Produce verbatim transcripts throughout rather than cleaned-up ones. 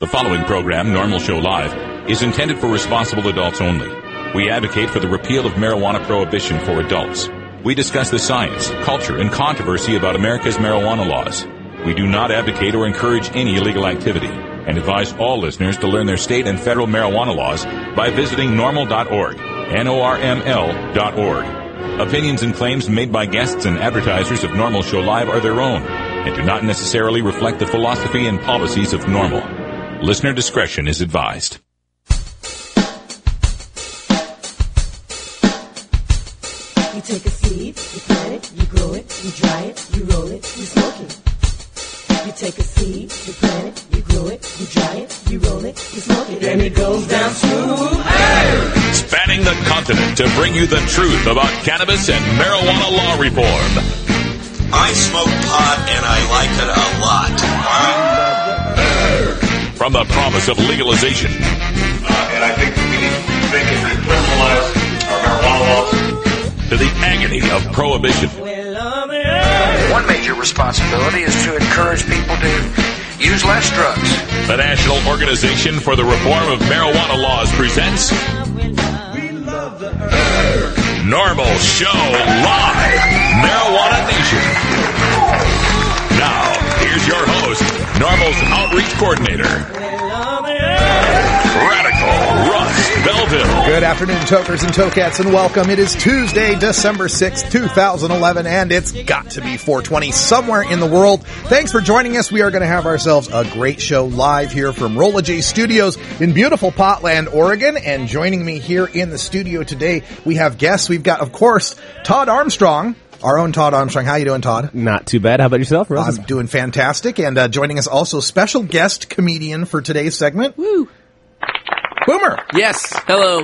The following program, Normal Show Live, is intended for responsible adults only. We advocate for the repeal of marijuana prohibition for adults. We discuss the science, culture, and controversy about America's marijuana laws. We do not advocate or encourage any illegal activity and advise all listeners to learn their state and federal marijuana laws by visiting normal dot org, N O R M L dot org. Opinions and claims made by guests and advertisers of Normal Show Live are their own and do not necessarily reflect the philosophy and policies of Normal. Listener discretion is advised. You take a seed, you plant it, you grow it, you dry it, you roll it, you smoke it. You take a seed, you plant it, you grow it, you dry it, you roll it, you smoke it, and it goes down smooth. Hey! Spanning the continent to bring you the truth about cannabis and marijuana law reform. I smoke pot and I like it a lot. From the promise of legalization. Uh, and I think we need to think if we criminalize our marijuana laws. To the agony of prohibition. One major responsibility is to encourage people to use less drugs. The National Organization for the Reform of Marijuana Laws presents Normal Show Live, Marijuana Nation. Now, here's your host, Normal's Outreach Coordinator, Radical Russ Belville. Good afternoon, tokers and tokats, and welcome. It is Tuesday, December sixth, twenty eleven, and it's got to be four twenty somewhere in the world. Thanks for joining us. We are going to have ourselves a great show live here from Rolla J Studios in beautiful Potland, Oregon. And joining me here in the studio today, we have guests. We've got, of course, Todd Armstrong. Our own Todd Armstrong. How you doing, Todd? Not too bad. How about yourself, Rose? I'm doing fantastic. And uh, joining us also, special guest comedian for today's segment. Woo! Boomer. Yes. Hello.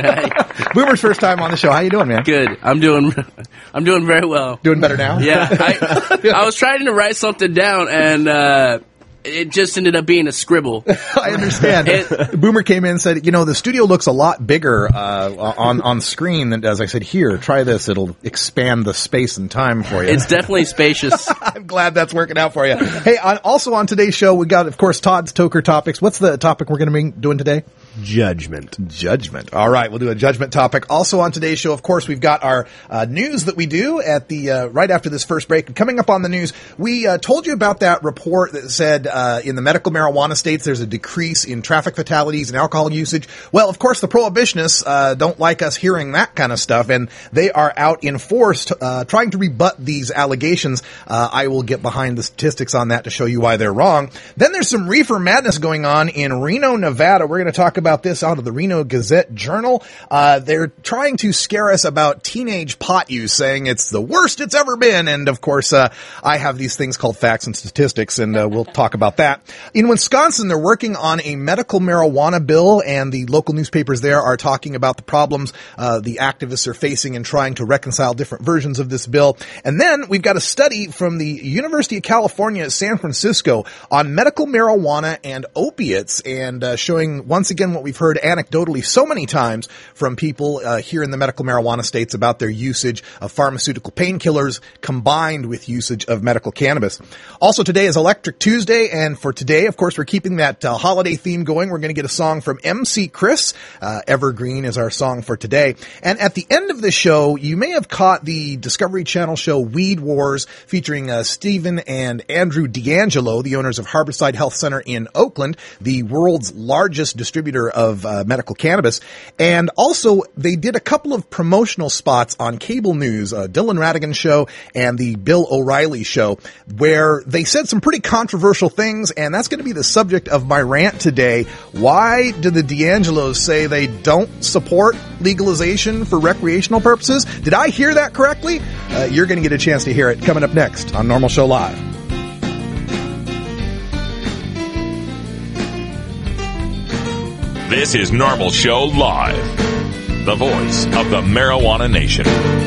Hi. Boomer's first time on the show. How you doing, man? Good. I'm doing. I'm doing very well. Doing better now? Yeah. I, I was trying to write something down, and uh, it just ended up being a scribble. I understand. It, Boomer came in and said, you know, the studio looks a lot bigger uh, on on screen than, as I said, here, try this. It'll expand the space and time for you. It's definitely spacious. I'm glad that's working out for you. Hey, on, also on today's show, we got, of course, Todd's Toker Topics. What's the topic we're going to be doing today? Judgment. Judgment. All right, we'll do a judgment topic. Also on today's show, of course, we've got our uh, news that we do at the uh, right after this first break. Coming up on the news, we uh, told you about that report that said uh, in the medical marijuana states there's a decrease in traffic fatalities and alcohol usage. Well, of course, the prohibitionists uh, don't like us hearing that kind of stuff, and they are out in force uh, trying to rebut these allegations. Uh, I will get behind the statistics on that to show you why they're wrong. Then there's some reefer madness going on in Reno, Nevada. We're going to talk about about this out of the Reno Gazette Journal. Uh, they're trying to scare us about teenage pot use, saying it's the worst it's ever been. And of course, uh, I have these things called facts and statistics, and uh, we'll talk about that. In Wisconsin, they're working on a medical marijuana bill, and the local newspapers there are talking about the problems uh, the activists are facing in trying to reconcile different versions of this bill. And then we've got a study from the University of California at San Francisco on medical marijuana and opiates, and uh, showing once again what we've heard anecdotally so many times from people uh, here in the medical marijuana states about their usage of pharmaceutical painkillers combined with usage of medical cannabis. Also today is Electric Tuesday, and for today, of course, we're keeping that uh, holiday theme going. We're going to get a song from M C Chris. Uh, Evergreen is our song for today. And at the end of the show, you may have caught the Discovery Channel show Weed Wars featuring uh, Stephen and Andrew D'Angelo, the owners of Harborside Health Center in Oakland, the world's largest distributor of uh, medical cannabis. And also, they did a couple of promotional spots on cable news, uh, Dylan Ratigan show and the Bill O'Reilly show, where they said some pretty controversial things, and that's going to be the subject of my rant today. Why do the D'Angelos say they don't support legalization for recreational purposes? Did I hear that correctly? Uh, you're going to get a chance to hear it coming up next on Normal Show Live. This is Normal Show Live, the voice of the Marijuana Nation.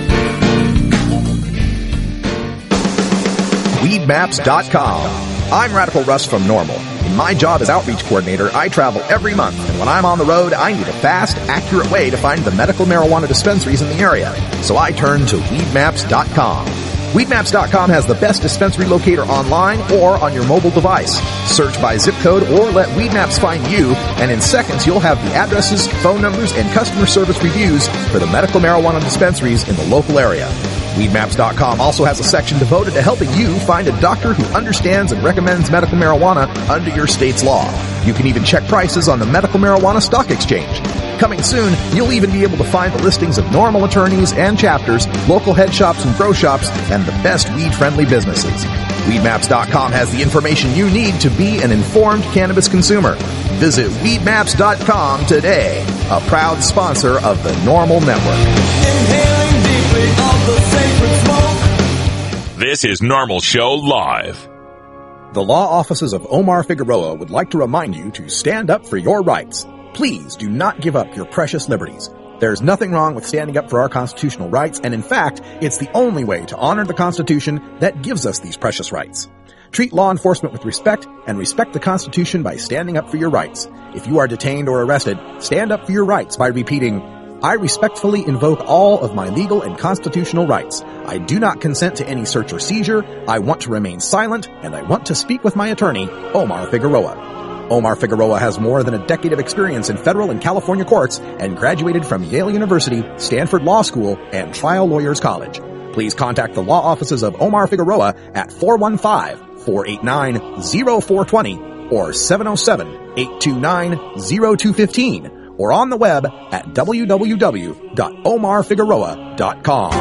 weed maps dot com. I'm Radical Russ from Normal. In my job as outreach coordinator, I travel every month, and when I'm on the road, I need a fast, accurate way to find the medical marijuana dispensaries in the area. So I turn to weed maps dot com. Weed Maps dot com has the best dispensary locator online or on your mobile device. Search by zip code or let Weedmaps find you, and in seconds you'll have the addresses, phone numbers, and customer service reviews for the medical marijuana dispensaries in the local area. Weed Maps dot com also has a section devoted to helping you find a doctor who understands and recommends medical marijuana under your state's law. You can even check prices on the Medical Marijuana Stock Exchange. Coming soon, you'll even be able to find the listings of normal attorneys and chapters, local head shops and grow shops, and the best weed-friendly businesses. Weed Maps dot com has the information you need to be an informed cannabis consumer. Visit Weed Maps dot com today, a proud sponsor of the Normal Network. Inhaling deeply of the sacred smoke. This is Normal Show Live. The law offices of Omar Figueroa would like to remind you to stand up for your rights. Please do not give up your precious liberties. There's nothing wrong with standing up for our constitutional rights, and in fact, it's the only way to honor the Constitution that gives us these precious rights. Treat law enforcement with respect and respect the Constitution by standing up for your rights. If you are detained or arrested, stand up for your rights by repeating, I respectfully invoke all of my legal and constitutional rights. I do not consent to any search or seizure. I want to remain silent, and I want to speak with my attorney, Omar Figueroa. Omar Figueroa has more than a decade of experience in federal and California courts and graduated from Yale University, Stanford Law School, and Trial Lawyers College. Please contact the law offices of Omar Figueroa at four one five, four eight nine, zero four two zero or seven oh seven, eight two nine, zero two one five or on the web at w w w dot omar figueroa dot com.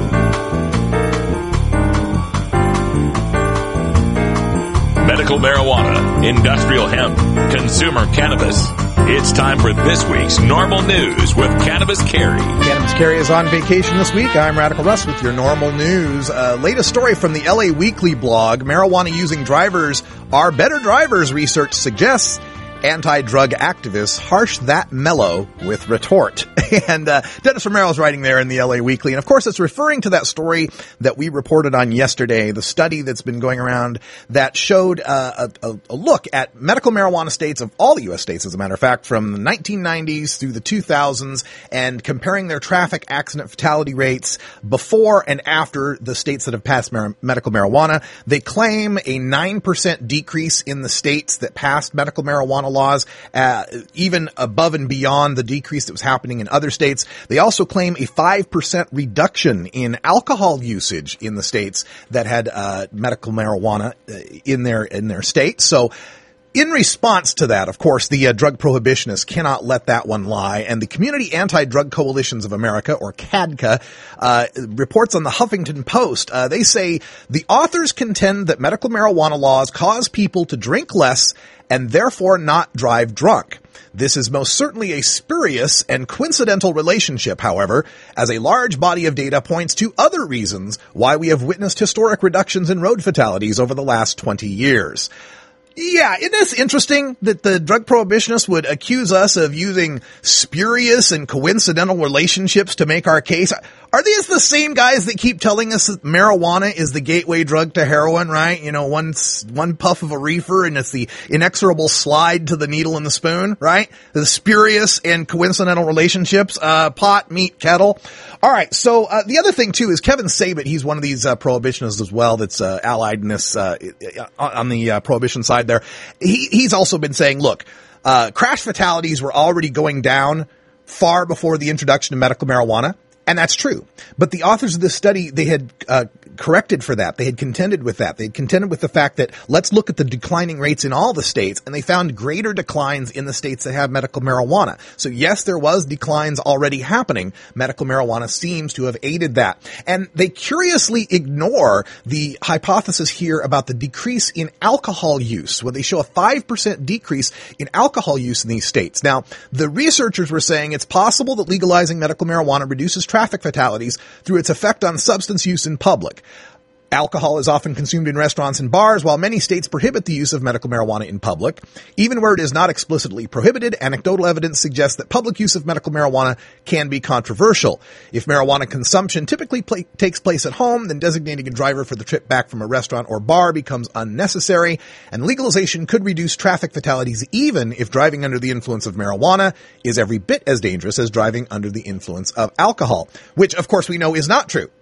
Medical marijuana, industrial hemp, consumer cannabis. It's time for this week's Normal News with Cannabis Carey. Cannabis Carey is on vacation this week. I'm Radical Russ with your Normal News. Uh, latest story from the L A Weekly blog. Marijuana-using drivers are better drivers, research suggests. Anti-drug activists harsh that mellow with retort. And uh, Dennis Romero's writing there in the L A Weekly. And of course, it's referring to that story that we reported on yesterday, the study that's been going around that showed uh, a, a look at medical marijuana states of all the U S states, as a matter of fact, from the nineteen nineties through the two thousands, and comparing their traffic accident fatality rates before and after the states that have passed mar- medical marijuana. They claim a nine percent decrease in the states that passed medical marijuana laws, uh, even above and beyond the decrease that was happening in other states. They also claim a five percent reduction in alcohol usage in the states that had uh, medical marijuana in their in their state. So in response to that, of course, the uh, drug prohibitionists cannot let that one lie. And the Community Anti-Drug Coalitions of America, or C A D C A, uh, reports on the Huffington Post. Uh, they say the authors contend that medical marijuana laws cause people to drink less and therefore not drive drunk. This is most certainly a spurious and coincidental relationship, however, as a large body of data points to other reasons why we have witnessed historic reductions in road fatalities over the last twenty years. Yeah, isn't this interesting that the drug prohibitionists would accuse us of using spurious and coincidental relationships to make our case? Are these the same guys that keep telling us that marijuana is the gateway drug to heroin, right? You know, one, one puff of a reefer and it's the inexorable slide to the needle and the spoon, right? The spurious and coincidental relationships, uh, pot, meat, kettle. All right. So, uh, the other thing too is Kevin Sabet. He's one of these, uh, prohibitionists as well that's, uh, allied in this, uh, on the, uh, prohibition side there. He, he's also been saying, look, uh, crash fatalities were already going down far before the introduction of medical marijuana. And that's true. But the authors of this study, they had uh, corrected for that. They had contended with that. They had contended with the fact that let's look at the declining rates in all the states, and they found greater declines in the states that have medical marijuana. So yes, there was declines already happening. Medical marijuana seems to have aided that. And they curiously ignore the hypothesis here about the decrease in alcohol use, where they show a five percent decrease in alcohol use in these states. Now, the researchers were saying it's possible that legalizing medical marijuana reduces traffic traffic fatalities through its effect on substance use in public. Alcohol is often consumed in restaurants and bars, while many states prohibit the use of medical marijuana in public. Even where it is not explicitly prohibited, anecdotal evidence suggests that public use of medical marijuana can be controversial. If marijuana consumption typically pl- takes place at home, then designating a driver for the trip back from a restaurant or bar becomes unnecessary, and legalization could reduce traffic fatalities even if driving under the influence of marijuana is every bit as dangerous as driving under the influence of alcohol, which of course we know is not true.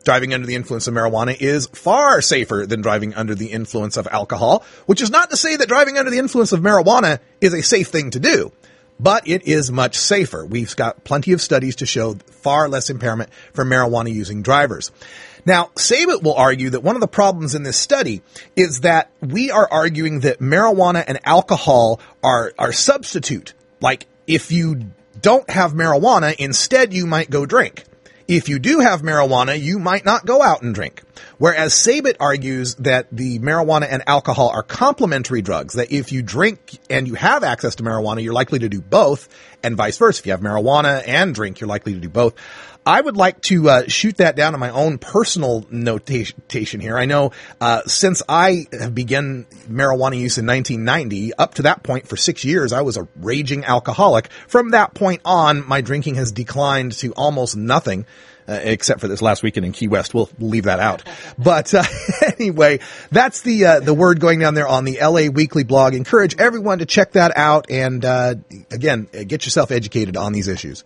Driving under the influence of marijuana is far safer than driving under the influence of alcohol, which is not to say that driving under the influence of marijuana is a safe thing to do, but it is much safer. We've got plenty of studies to show far less impairment for marijuana-using drivers. Now, Sabet will argue that one of the problems in this study is that we are arguing that marijuana and alcohol are, are substitute. Like, if you don't have marijuana, instead you might go drink. If you do have marijuana, you might not go out and drink. Whereas Sabet argues that the marijuana and alcohol are complementary drugs, that if you drink and you have access to marijuana, you're likely to do both, and vice versa. If you have marijuana and drink, you're likely to do both. I would like to uh, shoot that down in my own personal notation here. I know uh, since I have begun marijuana use in nineteen ninety, up to that point for six years, I was a raging alcoholic. From that point on, my drinking has declined to almost nothing. Uh, except for this last weekend in Key West. We'll leave that out. But uh, anyway, that's the uh, the word going down there on the L A Weekly blog. Encourage everyone to check that out and, uh, again, get yourself educated on these issues.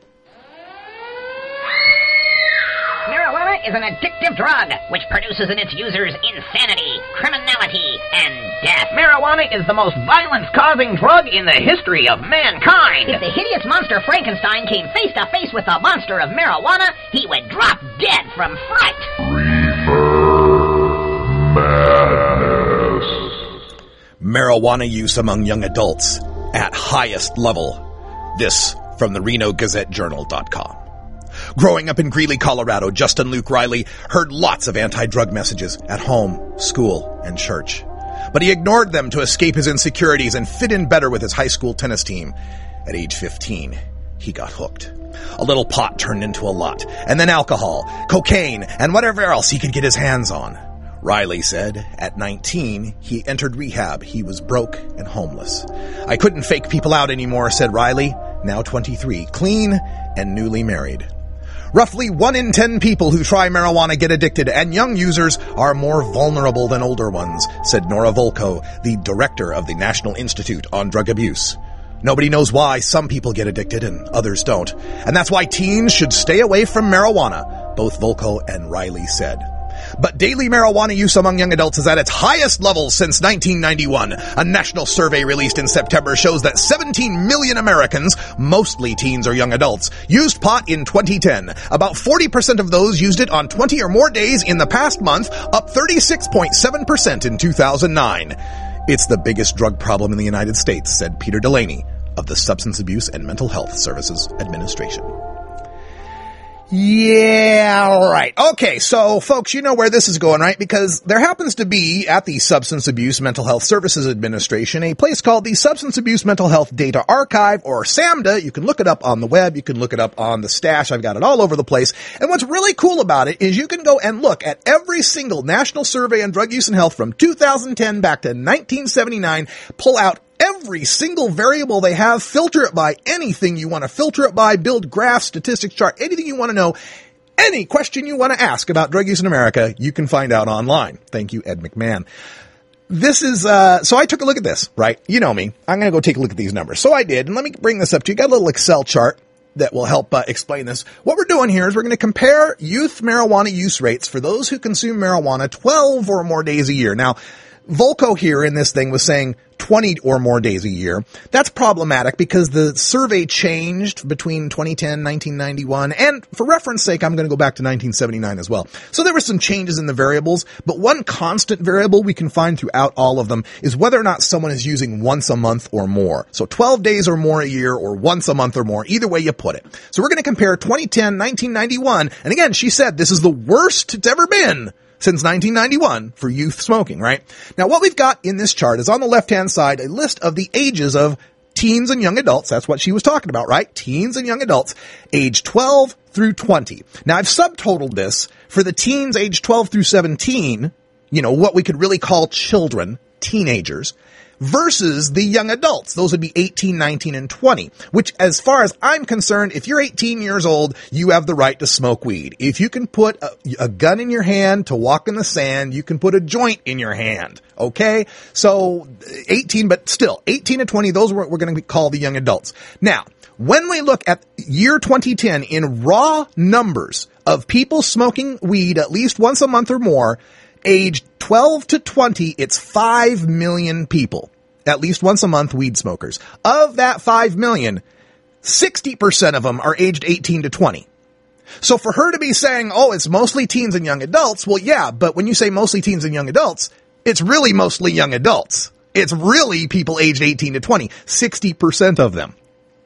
Marijuana is an addictive drug which produces in its users insanity, criminality, and death. Marijuana is the most violence-causing drug in the history of mankind. If the hideous monster Frankenstein came face to face with the monster of marijuana, he would drop dead from fright. Reefer madness. Marijuana use among young adults at highest level. This from the Reno Gazette Journal dot com. Growing up in Greeley, Colorado, Justin Luke Riley heard lots of anti-drug messages at home, school, and church. But he ignored them to escape his insecurities and fit in better with his high school tennis team. At age fifteen, he got hooked. A little pot turned into a lot, and then alcohol, cocaine, and whatever else he could get his hands on. Riley said, at nineteen, he entered rehab. He was broke and homeless. I couldn't fake people out anymore, said Riley, now twenty-three, clean and newly married. Roughly one in ten people who try marijuana get addicted, and young users are more vulnerable than older ones, said Nora Volko, the director of the National Institute on Drug Abuse. Nobody knows why some people get addicted and others don't, and that's why teens should stay away from marijuana, both Volko and Riley said. But daily marijuana use among young adults is at its highest level since nineteen ninety-one. A national survey released in September shows that seventeen million Americans, mostly teens or young adults, used pot in twenty ten. About forty percent of those used it on twenty or more days in the past month, up thirty-six point seven percent in two thousand nine. It's the biggest drug problem in the United States, said Peter Delaney of the Substance Abuse and Mental Health Services Administration. Yeah, right. Okay, so folks, you know where this is going, right? Because there happens to be at the Substance Abuse Mental Health Services Administration a place called the Substance Abuse Mental Health Data Archive, or SAMHDA. You can look it up on the web. You can look it up on the stash. I've got it all over the place. And what's really cool about it is you can go and look at every single national survey on drug use and health from two thousand ten back to nineteen seventy-nine, pull out every single variable they have, filter it by anything you want to filter it by, build graphs, statistics, chart, anything you want to know, any question you want to ask about drug use in America, you can find out online. Thank you, Ed McMahon. This is, uh, so I took a look at this, right? You know me. I'm going to go take a look at these numbers. So I did, and let me bring this up to you. Got a little Excel chart that will help uh, explain this. What we're doing here is we're going to compare youth marijuana use rates for those who consume marijuana twelve or more days a year. Now, Volko here in this thing was saying twenty or more days a year. That's problematic because the survey changed between twenty ten, nineteen ninety-one, and for reference sake, I'm going to go back to nineteen seventy-nine as well. So there were some changes in the variables, but one constant variable we can find throughout all of them is whether or not someone is using once a month or more. So twelve days or more a year, or once a month or more, either way you put it. So we're going to compare twenty ten, nineteen ninety-one, and again, she said this is the worst it's ever been since nineteen ninety-one for youth smoking, right? Now, what we've got in this chart is on the left-hand side a list of the ages of teens and young adults. That's what she was talking about, right? Teens and young adults, age twelve through twenty. Now, I've subtotaled this for the teens age twelve through seventeen, you know, what we could really call children, teenagers, versus the young adults. Those would be eighteen, nineteen, and twenty, which as far as I'm concerned, if you're eighteen years old, you have the right to smoke weed. If you can put a, a gun in your hand to walk in the sand, you can put a joint in your hand. Okay? So eighteen, but still, eighteen and twenty, those are what we're going to call the young adults. Now, when we look at year twenty ten in raw numbers of people smoking weed at least once a month or more, aged twelve to twenty, it's five million people. At least once a month weed smokers. Of that five million, sixty percent of them are aged eighteen to twenty. So for her to be saying, oh, it's mostly teens and young adults, well, yeah, but when you say mostly teens and young adults, it's really mostly young adults. It's really people aged eighteen to twenty, sixty percent of them.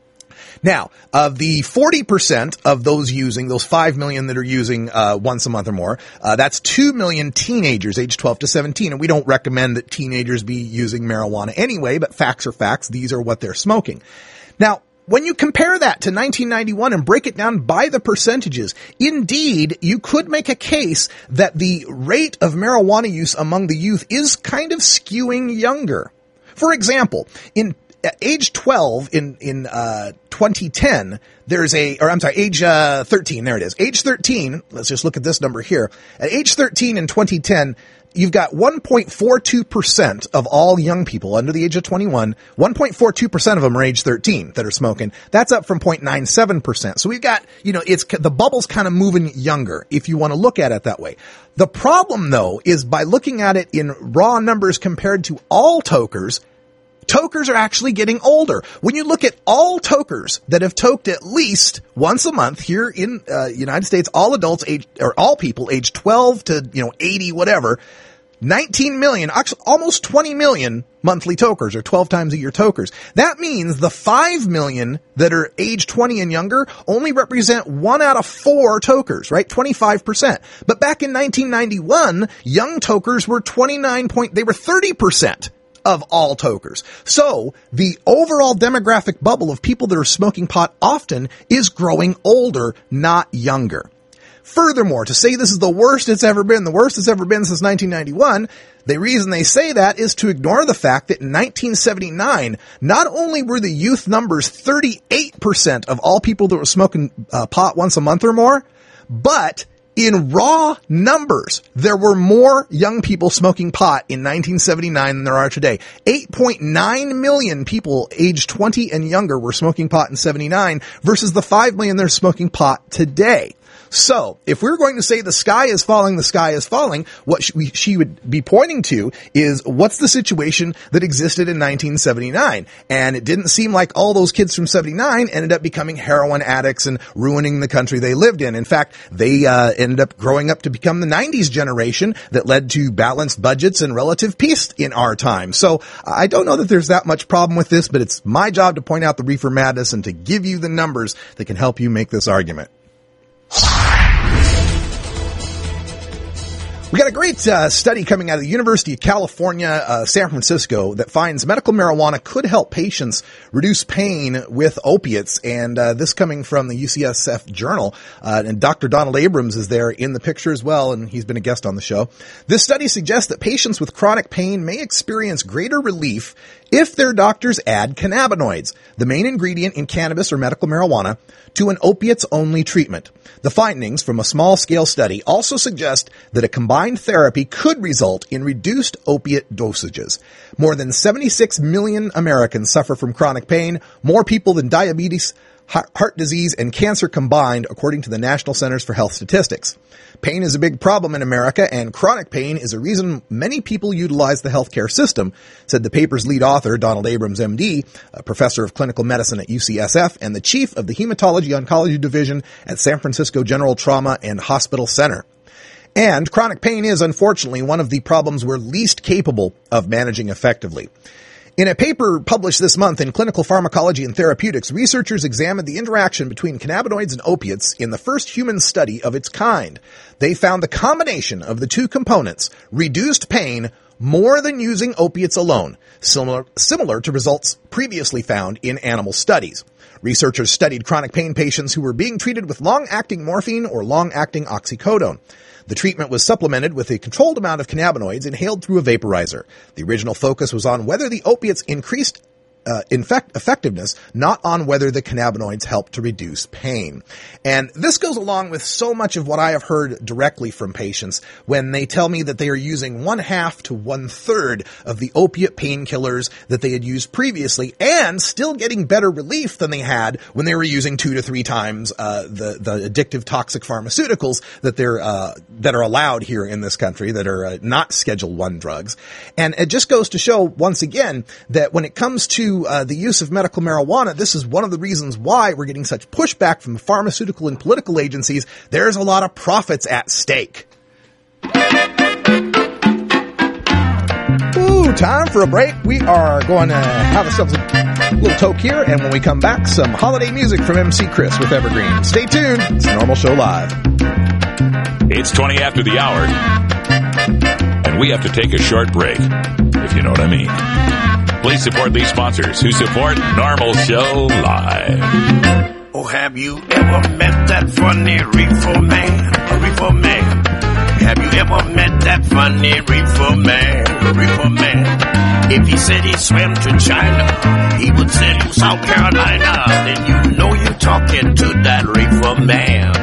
Now, of the forty percent of those using, those five million that are using uh, once a month or more, uh, that's two million teenagers aged twelve to seventeen. And we don't recommend that teenagers be using marijuana anyway, but facts are facts. These are what they're smoking. Now, when you compare that to nineteen ninety-one and break it down by the percentages, indeed, you could make a case that the rate of marijuana use among the youth is kind of skewing younger. For example, in at age twelve in, in, uh, twenty ten, there's a, or I'm sorry, age, uh, thirteen, there it is. Age thirteen, let's just look at this number here. At age thirteen in twenty ten, you've got one point four two percent of all young people under the age of twenty-one, one point four two percent of them are age thirteen that are smoking. That's up from zero point nine seven percent. So we've got, you know, it's, the bubble's kind of moving younger, if you want to look at it that way. The problem, though, is by looking at it in raw numbers compared to all tokers, tokers are actually getting older. When you look at all tokers that have toked at least once a month here in uh, United States, all adults age, or all people age twelve to, you know, eighty, whatever, nineteen million, actually almost twenty million monthly tokers, or twelve times a year tokers. That means the five million that are age twenty and younger only represent one out of four tokers, right? twenty-five percent. But back in nineteen ninety-one, young tokers were twenty-nine point, they were thirty percent. Of all tokers. So the overall demographic bubble of people that are smoking pot often is growing older, not younger. Furthermore, to say this is the worst it's ever been, the worst it's ever been since nineteen ninety-one, the reason they say that is to ignore the fact that in nineteen seventy-nine, not only were the youth numbers thirty-eight percent of all people that were smoking uh, pot once a month or more, but in raw numbers, there were more young people smoking pot in nineteen seventy-nine than there are today. eight point nine million people aged twenty and younger were smoking pot in seventy-nine versus the five million that are smoking pot today. So, if we're going to say the sky is falling, the sky is falling, what she, she would be pointing to is what's the situation that existed in nineteen seventy-nine. And it didn't seem like all those kids from seventy-nine ended up becoming heroin addicts and ruining the country they lived in. In fact, they uh, ended up growing up to become the nineties generation that led to balanced budgets and relative peace in our time. So, I don't know that there's that much problem with this, but it's my job to point out the reefer madness and to give you the numbers that can help you make this argument. We got a great uh, study coming out of the University of California, uh, San Francisco, that finds medical marijuana could help patients reduce pain with opiates, and uh, this coming from the U C S F Journal. Uh, and Doctor Donald Abrams is there in the picture as well, and he's been a guest on the show. This study suggests that patients with chronic pain may experience greater relief if their doctors add cannabinoids, the main ingredient in cannabis or medical marijuana, to an opiates-only treatment. The findings from a small-scale study also suggest that a combined therapy could result in reduced opiate dosages. More than seventy-six million Americans suffer from chronic pain, more people than diabetes, heart disease, and cancer combined, according to the National Centers for Health Statistics. Pain is a big problem in America, and chronic pain is a reason many people utilize the healthcare system, said the paper's lead author, Donald Abrams, M D, a professor of clinical medicine at U C S F and the chief of the Hematology Oncology Division at San Francisco General Trauma and Hospital Center. And chronic pain is, unfortunately, one of the problems we're least capable of managing effectively. In a paper published this month in Clinical Pharmacology and Therapeutics, researchers examined the interaction between cannabinoids and opiates in the first human study of its kind. They found the combination of the two components reduced pain more than using opiates alone, similar, similar to results previously found in animal studies. Researchers studied chronic pain patients who were being treated with long-acting morphine or long-acting oxycodone. The treatment was supplemented with a controlled amount of cannabinoids inhaled through a vaporizer. The original focus was on whether the opiates increased uh, infect- effectiveness, not on whether the cannabinoids help to reduce pain. And this goes along with so much of what I have heard directly from patients when they tell me that they are using one half to one third of the opiate painkillers that they had used previously and still getting better relief than they had when they were using two to three times uh, the, the addictive toxic pharmaceuticals that they're uh, that are allowed here in this country, that are uh, not Schedule One drugs. And it just goes to show once again that when it comes to uh, the use of medical marijuana, this is one of the reasons why we're getting such pushback from pharmaceutical and political agencies. There's a lot of profits at stake. Ooh, time for a break. We are going to have ourselves a little toke here, and when we come back, some holiday music from M C Chris with Evergreen. Stay tuned. It's Normal Show Live. It's twenty after the hour, and we have to take a short break, if you know what I mean. Please support these sponsors who support Normal Show Live. Oh, have you ever met that funny reefer man? A reefer man. Have you ever met that funny reefer man? A reefer man. If he said he swam to China, he would say to South Carolina. Then you know you're talking to that reefer man.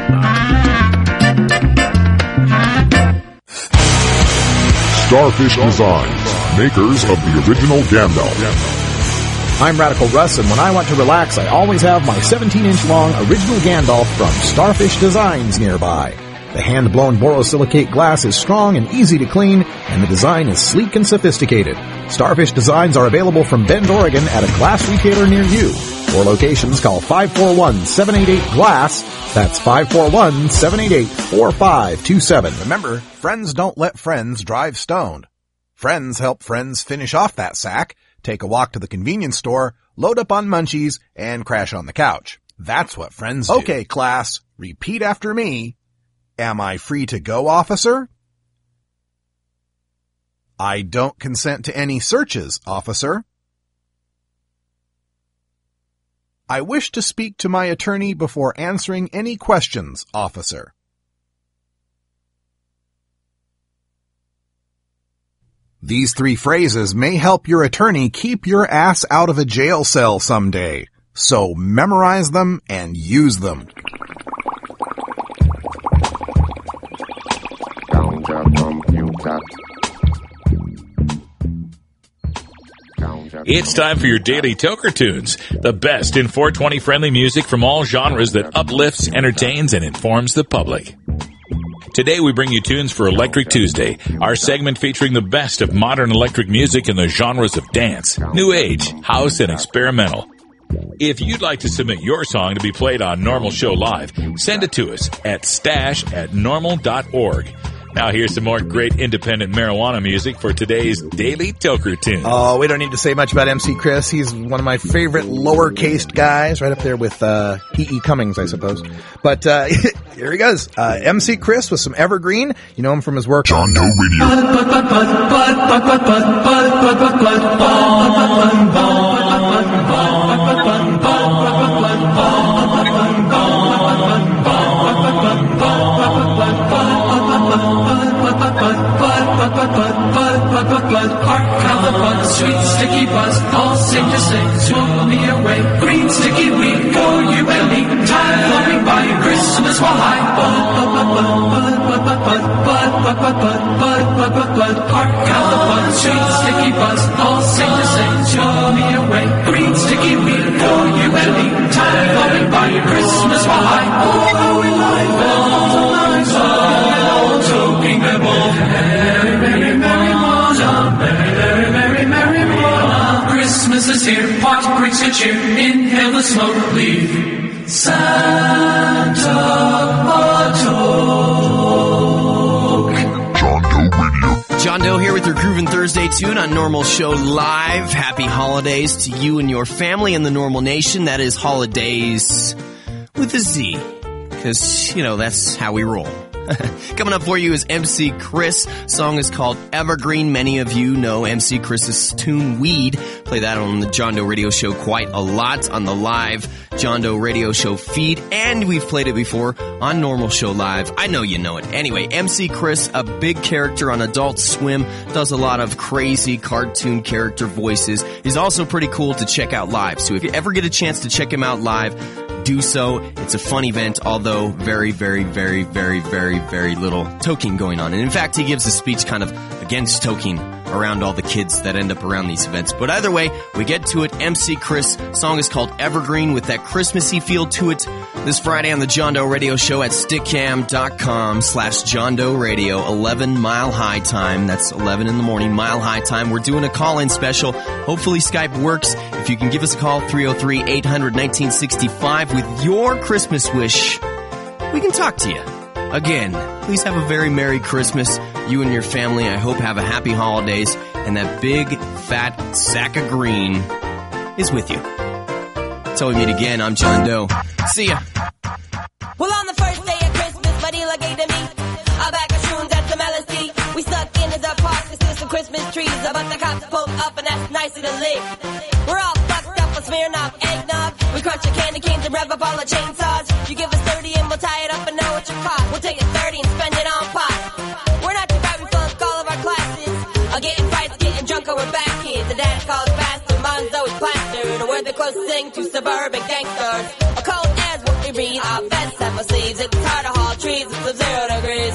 Starfish Designs, makers of the original Gandalf. I'm Radical Russ, and when I want to relax, I always have my seventeen inch long original Gandalf from Starfish Designs nearby. The hand-blown borosilicate glass is strong and easy to clean, and the design is sleek and sophisticated. Starfish Designs are available from Bend, Oregon at a glass retailer near you. For locations, call five four one, seven eight eight, glass. That's five four one, seven eight eight, four five two seven. Remember, friends don't let friends drive stoned. Friends help friends finish off that sack, take a walk to the convenience store, load up on munchies, and crash on the couch. That's what friends do. Okay, class, repeat after me. Am I free to go, officer? I don't consent to any searches, officer. I wish to speak to my attorney before answering any questions, officer. These three phrases may help your attorney keep your ass out of a jail cell someday. So memorize them and use them. It's time for your daily Toker Tunes, the best in four twenty friendly music from all genres that uplifts, entertains, and informs the public. Today we bring you tunes for Electric Tuesday, our segment featuring the best of modern electric music in the genres of dance, new age, house, and experimental. If you'd like to submit your song to be played on Normal Show Live, send it to us at stash at normal dot org. Now here's some more great independent marijuana music for today's Daily Toker Tune. Oh, we don't need to say much about M C Chris. He's one of my favorite lowercase guys, right up there with uh, E E. Cummings, I suppose. But uh, here he goes. Uh, M C Chris with some Evergreen. You know him from his work John Doe Sweet sticky buzz, all sing to sing, smoke me away. Green sticky weed for you and me. Time floating by, Christmas while high. Bud, bud, bud, bud, bud, bud, bud, bud, bud, bud, bud, bud, bud, bud. Hark how the bud, sweet sticky buzz, all sing to sing, smoke me away. Green sticky weed for you and me. Time floating by, Christmas while high. Oh, we lie, bells and lines, all toking their ball. Merry, merry, merry, merry, merry, merry, merry, Christmas is here, pot brings good cheer, inhale the smoke, leave Santa Batoke. John Doe Radio. John Doe here with your Groovin' Thursday tune on Normal Show Live. Happy holidays to you and your family and the Normal Nation. That is holidays with a Z, because, you know, that's how we roll. Coming up for you is M C Chris. Song is called Evergreen. Many of you know M C Chris's tune Weed. Play that on the John Doe Radio Show quite a lot on the live John Doe Radio Show feed, and we've played it before on Normal Show Live. I know you know it. Anyway, M C Chris, a big character on Adult Swim, does a lot of crazy cartoon character voices. He's also pretty cool to check out live. So if you ever get a chance to check him out live, do so. It's a fun event, although very, very, very, very, very, very little toking going on. And in fact, he gives a speech kind of against toking around all the kids that end up around these events. But either way, we get to it. M C Chris, song is called Evergreen with that Christmassy feel to it. This Friday on the John Doe Radio Show at stickcam.com slash John Doe Radio, eleven mile high time. That's eleven in the morning, mile high time. We're doing a call-in special. Hopefully Skype works. If you can give us a call, three oh three, eight hundred, nineteen sixty-five with your Christmas wish, we can talk to you. Again, please have a very Merry Christmas. You and your family, I hope, have a happy holidays, and that big, fat sack of green is with you. Until we meet again, I'm John Doe. See ya. Well, on the first day of Christmas, Buddy gave to me a bag of shrooms and some L S D. We stuck in his apartment, there's some Christmas trees, but the cops pulled up, and that's nicer to live. We're all fucked up with Smirnoff eggnog. We crunch the candy canes and rev up all the chainsaws. You give us thirty and we'll tie it up and know what you cost. We'll take it thirty and spend it on pot. We're not too bad, we flunk all of our classes. Uh, getting fights, getting drunk, or we're back kids. The dad calls bastard, mom's always plastered. We're the closest thing to suburban gangsters. A cold air's what we breathe. Our vests have our sleeves. It's hard to haul trees. It's sub zero degrees.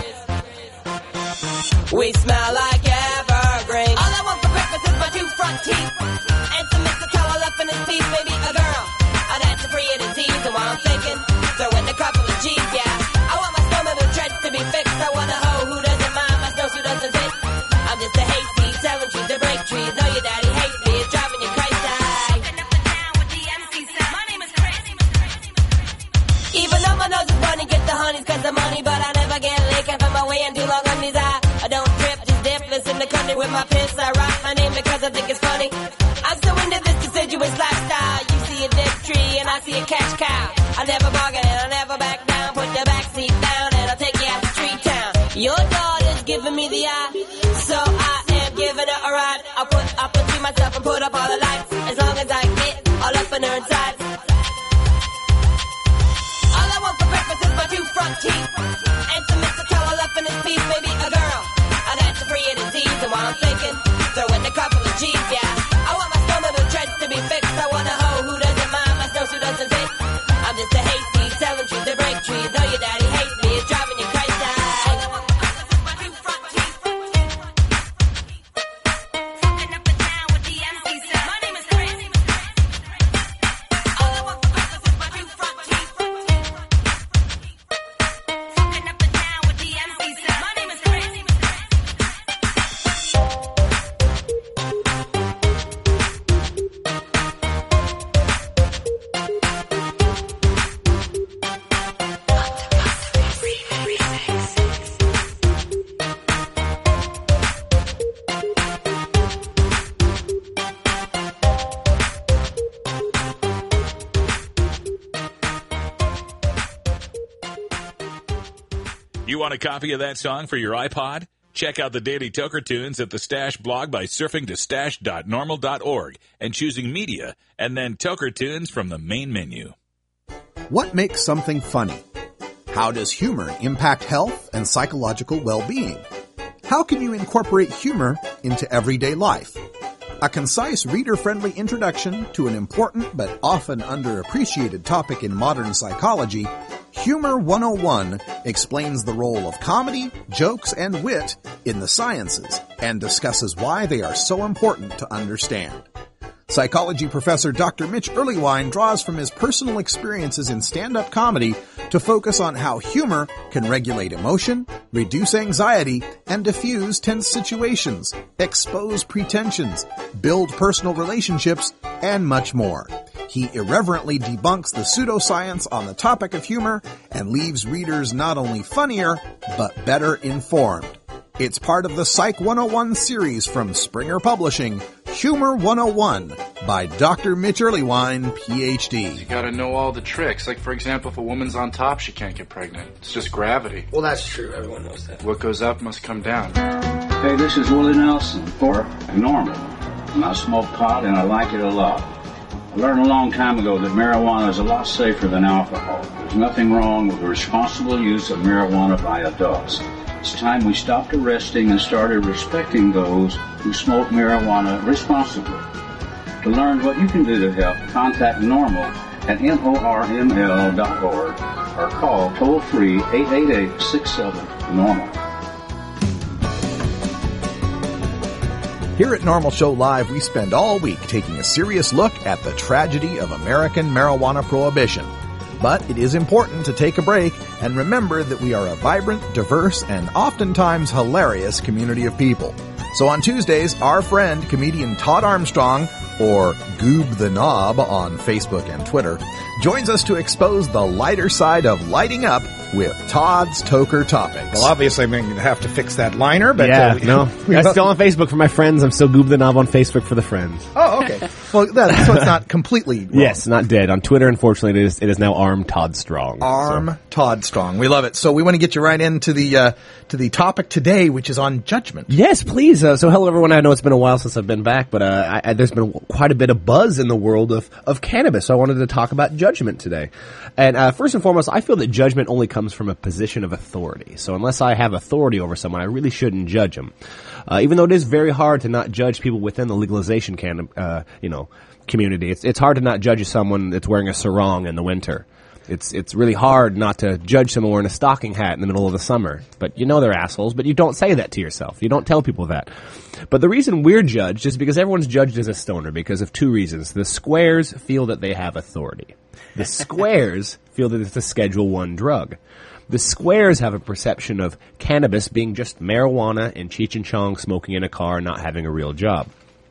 We smell like evergreen. All I want for Christmas is my two front teeth and some mistletoe left in his piece. Maybe a girl. I'd answer free of disease. And while I'm thinking, throw in a couple of G's. Yeah, I want my snowman dreads to be fixed. I want a hoe who doesn't mind my snowshoe doesn't fit. I'm just a hayseed selling trees to break trees. Know your daddy hates me. It's driving you crazy. Even though my nose is running, get the honeys cause of money, but I never get licked. I find my way in too long on these eyes. I don't trip, just dip, listen to country with my piss. I rock my name because I think it's funny. I'm so into this deciduous lifestyle. You see a dead tree and I see a cash cow. I never bargain and I never back down. Put the back seat down and I'll take you out to street town. Your daughter's giving me the eye, so I am giving her a ride. I'll put up between myself and put up all the lights, as long as I get all up in her insides. All I want for breakfast is my two front teeth and some mistletoe left in his piece. Maybe a girl. I'd answer free of disease. And while I'm thinking, throw in a couple of G's. Yeah, I want my snowman dreads to be fixed. I want a hoe who doesn't mind my snowshoe doesn't fit. I'm just a hayseed selling trees to break trees. Know your daddy hates me. It's driving you crazy. You want a copy of that song for your iPod? Check out the Daily Toker Tunes at the Stash blog by surfing to stash dot normal dot org and choosing Media, and then Toker Tunes from the main menu. What makes something funny? How does humor impact health and psychological well-being? How can you incorporate humor into everyday life? A concise, reader-friendly introduction to an important but often underappreciated topic in modern psychology, Humor one oh one explains the role of comedy, jokes, and wit in the sciences and discusses why they are so important to understand. Psychology professor Doctor Mitch Earleywine draws from his personal experiences in stand-up comedy to focus on how humor can regulate emotion, reduce anxiety, and diffuse tense situations, expose pretensions, build personal relationships, and much more. He irreverently debunks the pseudoscience on the topic of humor and leaves readers not only funnier, but better informed. It's part of the Psych one oh one series from Springer Publishing, Humor one oh one by Doctor Mitch Earlywine, P H D. You gotta know all the tricks. Like, for example, if a woman's on top, she can't get pregnant. It's just gravity. Well, that's true. Everyone knows that. What goes up must come down. Hey, this is Willie Nelson for Normal. And I smoke pot and I like it a lot. I learned a long time ago that marijuana is a lot safer than alcohol. There's nothing wrong with the responsible use of marijuana by adults. It's time we stopped arresting and started respecting those who smoke marijuana responsibly. To learn what you can do to help, contact Normal at norml dot org or call toll-free eight eight eight, six seven, normal. Here at Normal Show Live, we spend all week taking a serious look at the tragedy of American marijuana prohibition. But it is important to take a break and remember that we are a vibrant, diverse, and oftentimes hilarious community of people. So on Tuesdays, our friend, comedian Todd Armstrong, or Goob the Knob on Facebook and Twitter, joins us to expose the lighter side of lighting up with Todd's Toker Topics. Well, obviously I'm going to have to fix that liner, but... Yeah, uh, we, no. That's still on Facebook for my friends. I'm still Goob the Knob on Facebook for the friends. Oh, okay. Well, that, so it's not completely wrong. Yes, not dead. On Twitter, unfortunately, it is, it is now Arm Todd Strong. Arm so. Todd Strong. We love it. So we want to get you right into the uh, to the topic today, which is on judgment. Yes, please. Uh, so hello, everyone. I know it's been a while since I've been back, but uh, I, I, there's been quite a bit of buzz in the world of, of cannabis. So I wanted to talk about judgment today. And uh, first and foremost, I feel that judgment only comes from a position of authority. So unless I have authority over someone, I really shouldn't judge them. Uh, even though it is very hard to not judge people within the legalization can, uh, you know, community. It's it's hard to not judge someone that's wearing a sarong in the winter. It's it's really hard not to judge someone wearing a stocking hat in the middle of the summer. But you know they're assholes, but you don't say that to yourself. You don't tell people that. But the reason we're judged is because everyone's judged as a stoner because of two reasons. The squares feel that they have authority. The squares feel that it's a Schedule One drug. The squares have a perception of cannabis being just marijuana and Cheech and Chong smoking in a car and not having a real job.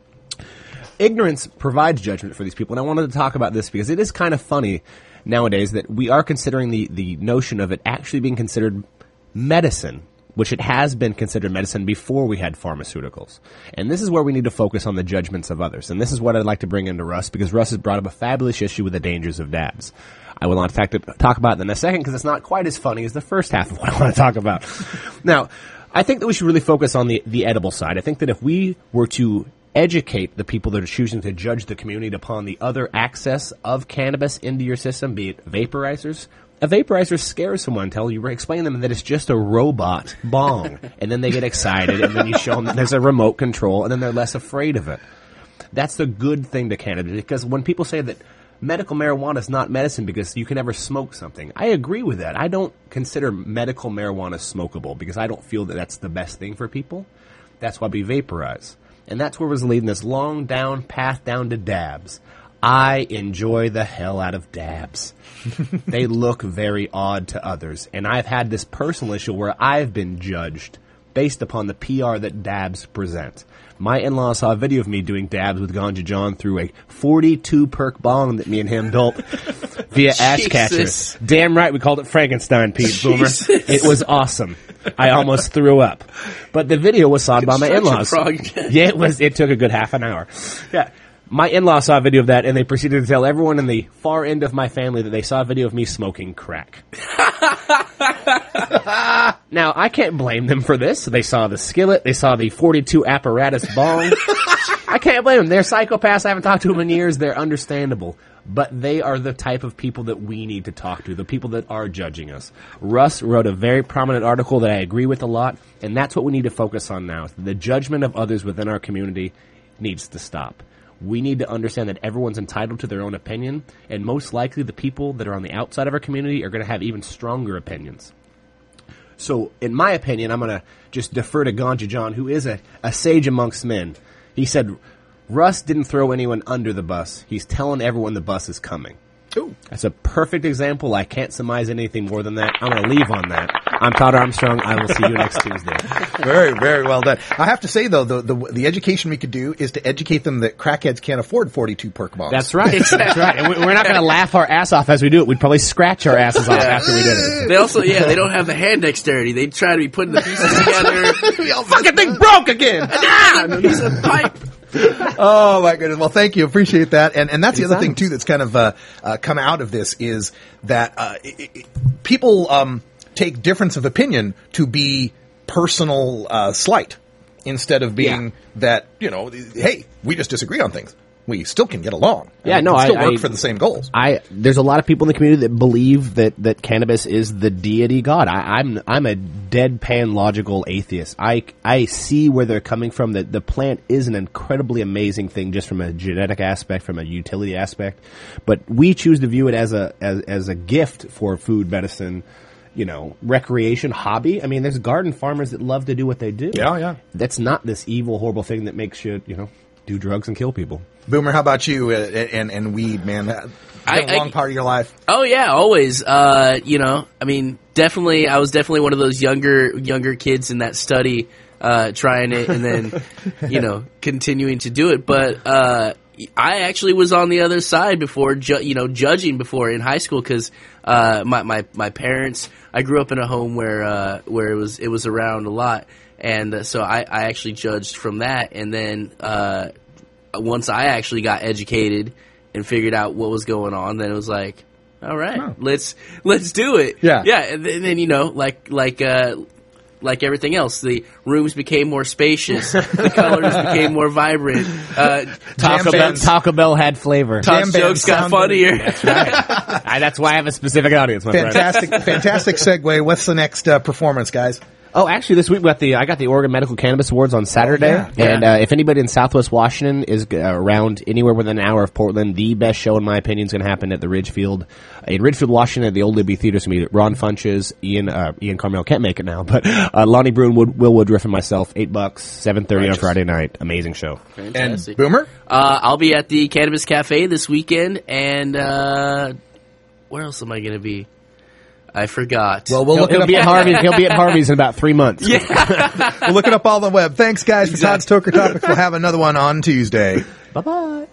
Ignorance provides judgment for these people, and I wanted to talk about this because it is kind of funny nowadays that we are considering the, the notion of it actually being considered medicine, which it has been considered medicine before we had pharmaceuticals. And this is where we need to focus on the judgments of others. And this is what I'd like to bring into Russ, because Russ has brought up a fabulous issue with the dangers of dabs. I will, in fact, talk about it in a second because it's not quite as funny as the first half of what I want to talk about. Now, I think that we should really focus on the, the edible side. I think that if we were to educate the people that are choosing to judge the community upon the other access of cannabis into your system, be it vaporizers. A vaporizer scares someone until you explain to them that it's just a robot bong. And then they get excited, and then you show them that there's a remote control, and then they're less afraid of it. That's the good thing to cannabis, because when people say that medical marijuana is not medicine because you can never smoke something, I agree with that. I don't consider medical marijuana smokable because I don't feel that that's the best thing for people. That's why we vaporize. And that's where we're leading this long down path down to dabs. I enjoy the hell out of dabs. They look very odd to others. And I've had this personal issue where I've been judged based upon the P R that dabs present. My in-law saw a video of me doing dabs with Ganja John through a forty-two perk bong that me and him built via Ash Catcher. Damn right we called it Frankenstein, Pete Boomer. It was awesome. I almost threw up. But the video was saw by my in-laws. Yeah, it was. It took a good half an hour. Yeah. My in-laws saw a video of that, and they proceeded to tell everyone in the far end of my family that they saw a video of me smoking crack. Now, I can't blame them for this. They saw the skillet. They saw the forty-two apparatus bong. I can't blame them. They're psychopaths. I haven't talked to them in years. They're understandable. But they are the type of people that we need to talk to, the people that are judging us. Russ wrote a very prominent article that I agree with a lot, and that's what we need to focus on now. The judgment of others within our community needs to stop. We need to understand that everyone's entitled to their own opinion, and most likely the people that are on the outside of our community are going to have even stronger opinions. So, in my opinion, I'm going to just defer to Ganja John, who is a, a sage amongst men. He said, Russ didn't throw anyone under the bus. He's telling everyone the bus is coming. Ooh. That's a perfect example. I can't surmise anything more than that. I'm going to leave on that. I'm Todd Armstrong. I will see you next Tuesday. Very, very well done. I have to say, though, the, the the education we could do is to educate them that crackheads can't afford forty-two perk bongs. That's right. That's right. And we're not going to laugh our ass off as we do it. We'd probably scratch our asses off after we did it. They also, yeah, they don't have the hand dexterity. They try to be putting the pieces together. Fucking thing broke again! Ah, piece of pipe. Oh my goodness. Well, thank you. Appreciate that. And and that's the other Anytime. thing too that's kind of uh, uh, come out of this is that uh, it, it, people um, take difference of opinion to be personal uh, slight instead of being Yeah. that, you know, hey, we just disagree on things. We still can get along. Yeah, And no, we can still I- work I- for the same goals. I there's a lot of people in the community that believe that, that cannabis is the deity god. I, I'm I'm a deadpan logical atheist. I I see where they're coming from. That the plant is an incredibly amazing thing, just from a genetic aspect, from a utility aspect. But we choose to view it as a as as a gift for food, medicine, you know, recreation, hobby. I mean, there's garden farmers that love to do what they do. Yeah, yeah. That's not this evil, horrible thing that makes you, you know, do drugs and kill people. Boomer, how about you uh, and and weed, man? That- I- been a long I- part of your life. Oh yeah, always. Uh, you know, I mean, definitely. I was definitely one of those younger younger kids in that study, uh, trying it and then, you know, continuing to do it. But uh, I actually was on the other side before, ju- you know, judging before in high school because uh, my, my my parents. I grew up in a home where uh, where it was it was around a lot, and uh, so I, I actually judged from that, and then uh, once I actually got educated and figured out what was going on, then it was like, all right, Oh. let's let's do it. Yeah. yeah. And then, then you know, like like uh, like everything else, the rooms became more spacious, the colors became more vibrant. Uh, Taco Bell, bands. Taco Bell had flavor. Todd's Jam jokes bands got sound funnier. That's right. I, that's why I have a specific audience, my friend. Fantastic, fantastic segue. What's the next uh, performance, guys? Oh, actually, this week we got the I got the Oregon Medical Cannabis Awards on Saturday, Oh, yeah, and uh, if anybody in Southwest Washington is uh, around anywhere within an hour of Portland, the best show in my opinion is going to happen at the Ridgefield in Ridgefield, Washington, at the Old Libby Theater. It's going to be Ron Funches, Ian uh, Ian Carmel can't make it now, but uh, Lonnie Bruin, Wood, Will Woodruff, and myself. Eight bucks, seven thirty on Righteous. Friday night. Amazing show. Fantastic. And Boomer? Uh, I'll be at the Cannabis Cafe this weekend, and uh, where else am I going to be? I forgot. Well, we'll He'll, look it he'll up. be at Harvey's. He'll be at Harvey's in about three months. Yeah. We'll look it up all on the web. Thanks, guys, for Todd's Toker Topics. We'll have another one on Tuesday. Bye bye.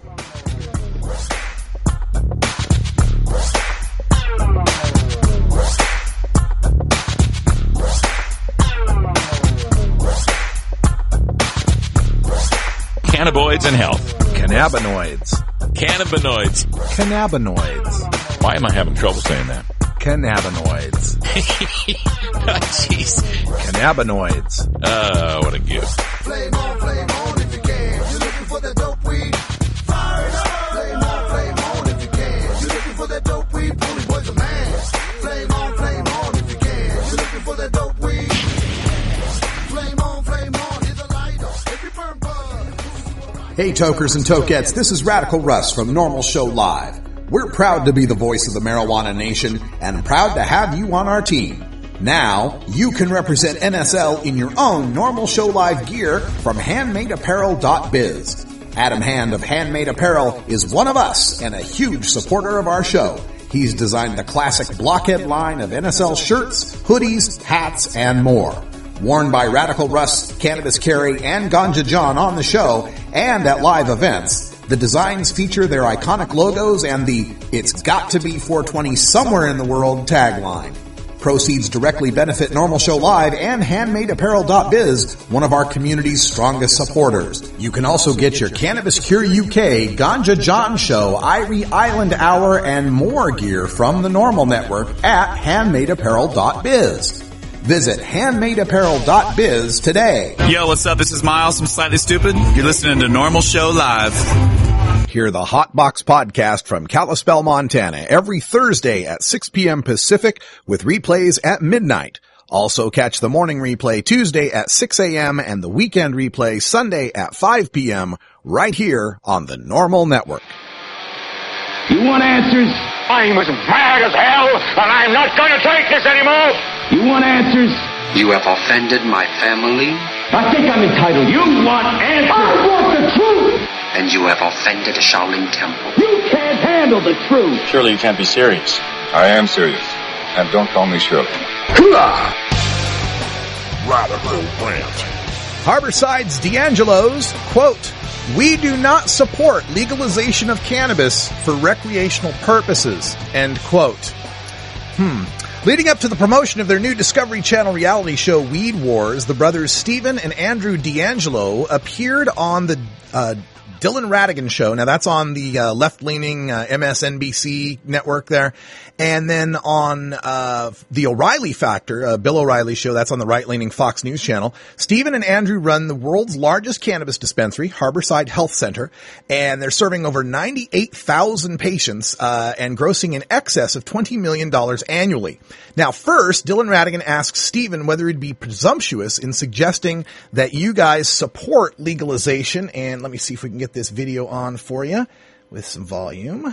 Cannabinoids and health. Cannabinoids. Cannabinoids. Cannabinoids. Why am I having trouble saying that? Cannabinoids. Oh, jeez. Cannabinoids. Oh, what a gift. Flame on, flame on if you can. You're looking for that dope weed. Fire it up. Flame on, flame on if you can. You're looking for that dope weed. Pony Boy's a man. Flame on, flame on if you can. You're looking for that dope weed. Flame on, flame on is a lighter. If you burn bud. Hey tokers and tokettes, this is Radical Russ from Normal Show Live. We're proud to be the voice of the marijuana nation and proud to have you on our team. Now, you can represent N S L in your own Normal Show Live gear from handmade apparel dot biz. Adam Hand of Handmade Apparel is one of us and a huge supporter of our show. He's designed the classic blockhead line of N S L shirts, hoodies, hats, and more. Worn by Radical Russ, Cannabis Carry, and Ganja John on the show and at live events, the designs feature their iconic logos and the "It's got to be four twenty somewhere in the world" tagline. Proceeds directly benefit Normal Show Live and handmade apparel dot biz, one of our community's strongest supporters. You can also get your Cannabis Cure U K, Ganja John Show, Irie Island Hour, and more gear from the Normal Network at handmade apparel dot biz. Visit handmade apparel dot biz today. Yo, what's up? This is Miles from Slightly Stupid. You're listening to Normal Show Live. Hear the Hot Box Podcast from Kalispell, Montana, every Thursday at six p.m. Pacific with replays at midnight. Also catch the morning replay Tuesday at six a.m. and the weekend replay Sunday at five p.m. right here on the Normal Network. You want answers? I'm as mad as hell, and I'm not going to take this anymore. You want answers? You have offended my family. I think I'm entitled. You want answers? I want the truth. And you have offended a Shaolin temple. You can't handle the truth. Surely you can't be serious. I am serious. And don't call me Shirley. Radical Rant. Harborside's D'Angelo's, quote, "We do not support legalization of cannabis for recreational purposes," end quote. Hmm. Leading up to the promotion of their new Discovery Channel reality show, Weed Wars, the brothers Stephen and Andrew D'Angelo appeared on the uh, Dylan Ratigan show. Now, that's on the uh, left-leaning uh, M S N B C network there. And then on uh the O'Reilly Factor, uh, Bill O'Reilly show, that's on the right-leaning Fox News channel. Stephen and Andrew run the world's largest cannabis dispensary, Harborside Health Center, and they're serving over ninety-eight thousand patients uh and grossing in excess of twenty million dollars annually. Now, first, Dylan Ratigan asks Stephen whether he'd be presumptuous in suggesting that you guys support legalization. And let me see if we can get this video on for you with some volume.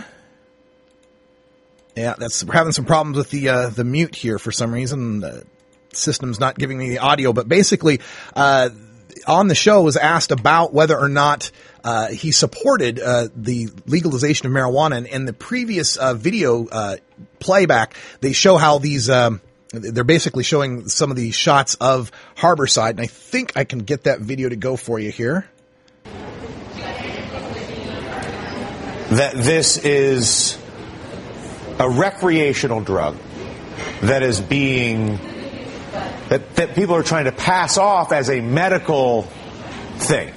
Yeah, that's, we're having some problems with the uh, the mute here for some reason. The system's not giving me the audio, but basically, uh, on the show was asked about whether or not uh, he supported uh, the legalization of marijuana. And in the previous uh, video uh, playback, they show how these, um, they're basically showing some of the shots of Harborside. And I think I can get that video to go for you here. That this is a recreational drug that is being, that, that people are trying to pass off as a medical thing.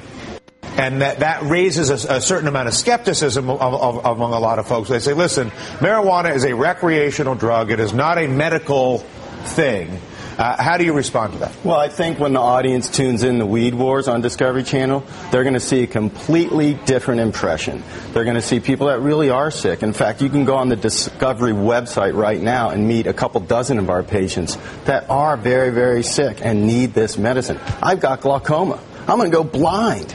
And that, that raises a, a certain amount of skepticism of, of, among a lot of folks. They say, listen, marijuana is a recreational drug. It is not a medical thing. Uh, how do you respond to that? Well, I think when the audience tunes in to Weed Wars on Discovery Channel, they're going to see a completely different impression. They're going to see people that really are sick. In fact, you can go on the Discovery website right now and meet a couple dozen of our patients that are very, very sick and need this medicine. I've got glaucoma. I'm going to go blind.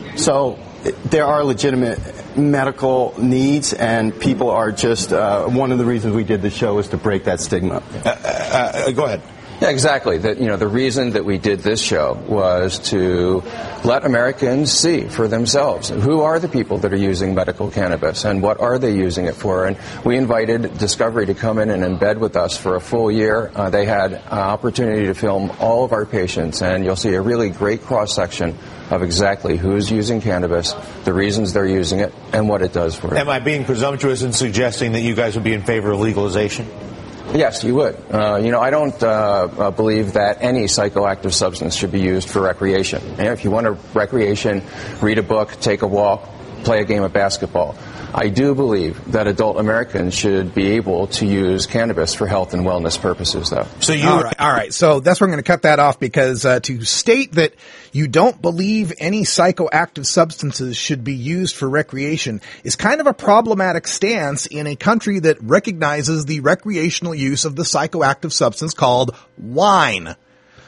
So there are legitimate medical needs, and people are just, uh, one of the reasons we did the show is to break that stigma. Uh, uh, go ahead. Yeah, exactly. That, you know, the reason that we did this show was to let Americans see for themselves who are the people that are using medical cannabis and what are they using it for. And we invited Discovery to come in and embed with us for a full year. Uh, they had an opportunity to film all of our patients, and you'll see a really great cross-section of exactly who's using cannabis, the reasons they're using it, and what it does for them. Am I being presumptuous in suggesting that you guys would be in favor of legalization? Yes, you would. Uh, you know, I don't uh, uh, believe that any psychoactive substance should be used for recreation. And if you want a recreation, read a book, take a walk, play a game of basketball. I do believe that adult Americans should be able to use cannabis for health and wellness purposes, though. So you, all right, all right. So that's where I'm going to cut that off, because uh, to state that you don't believe any psychoactive substances should be used for recreation is kind of a problematic stance in a country that recognizes the recreational use of the psychoactive substance called wine.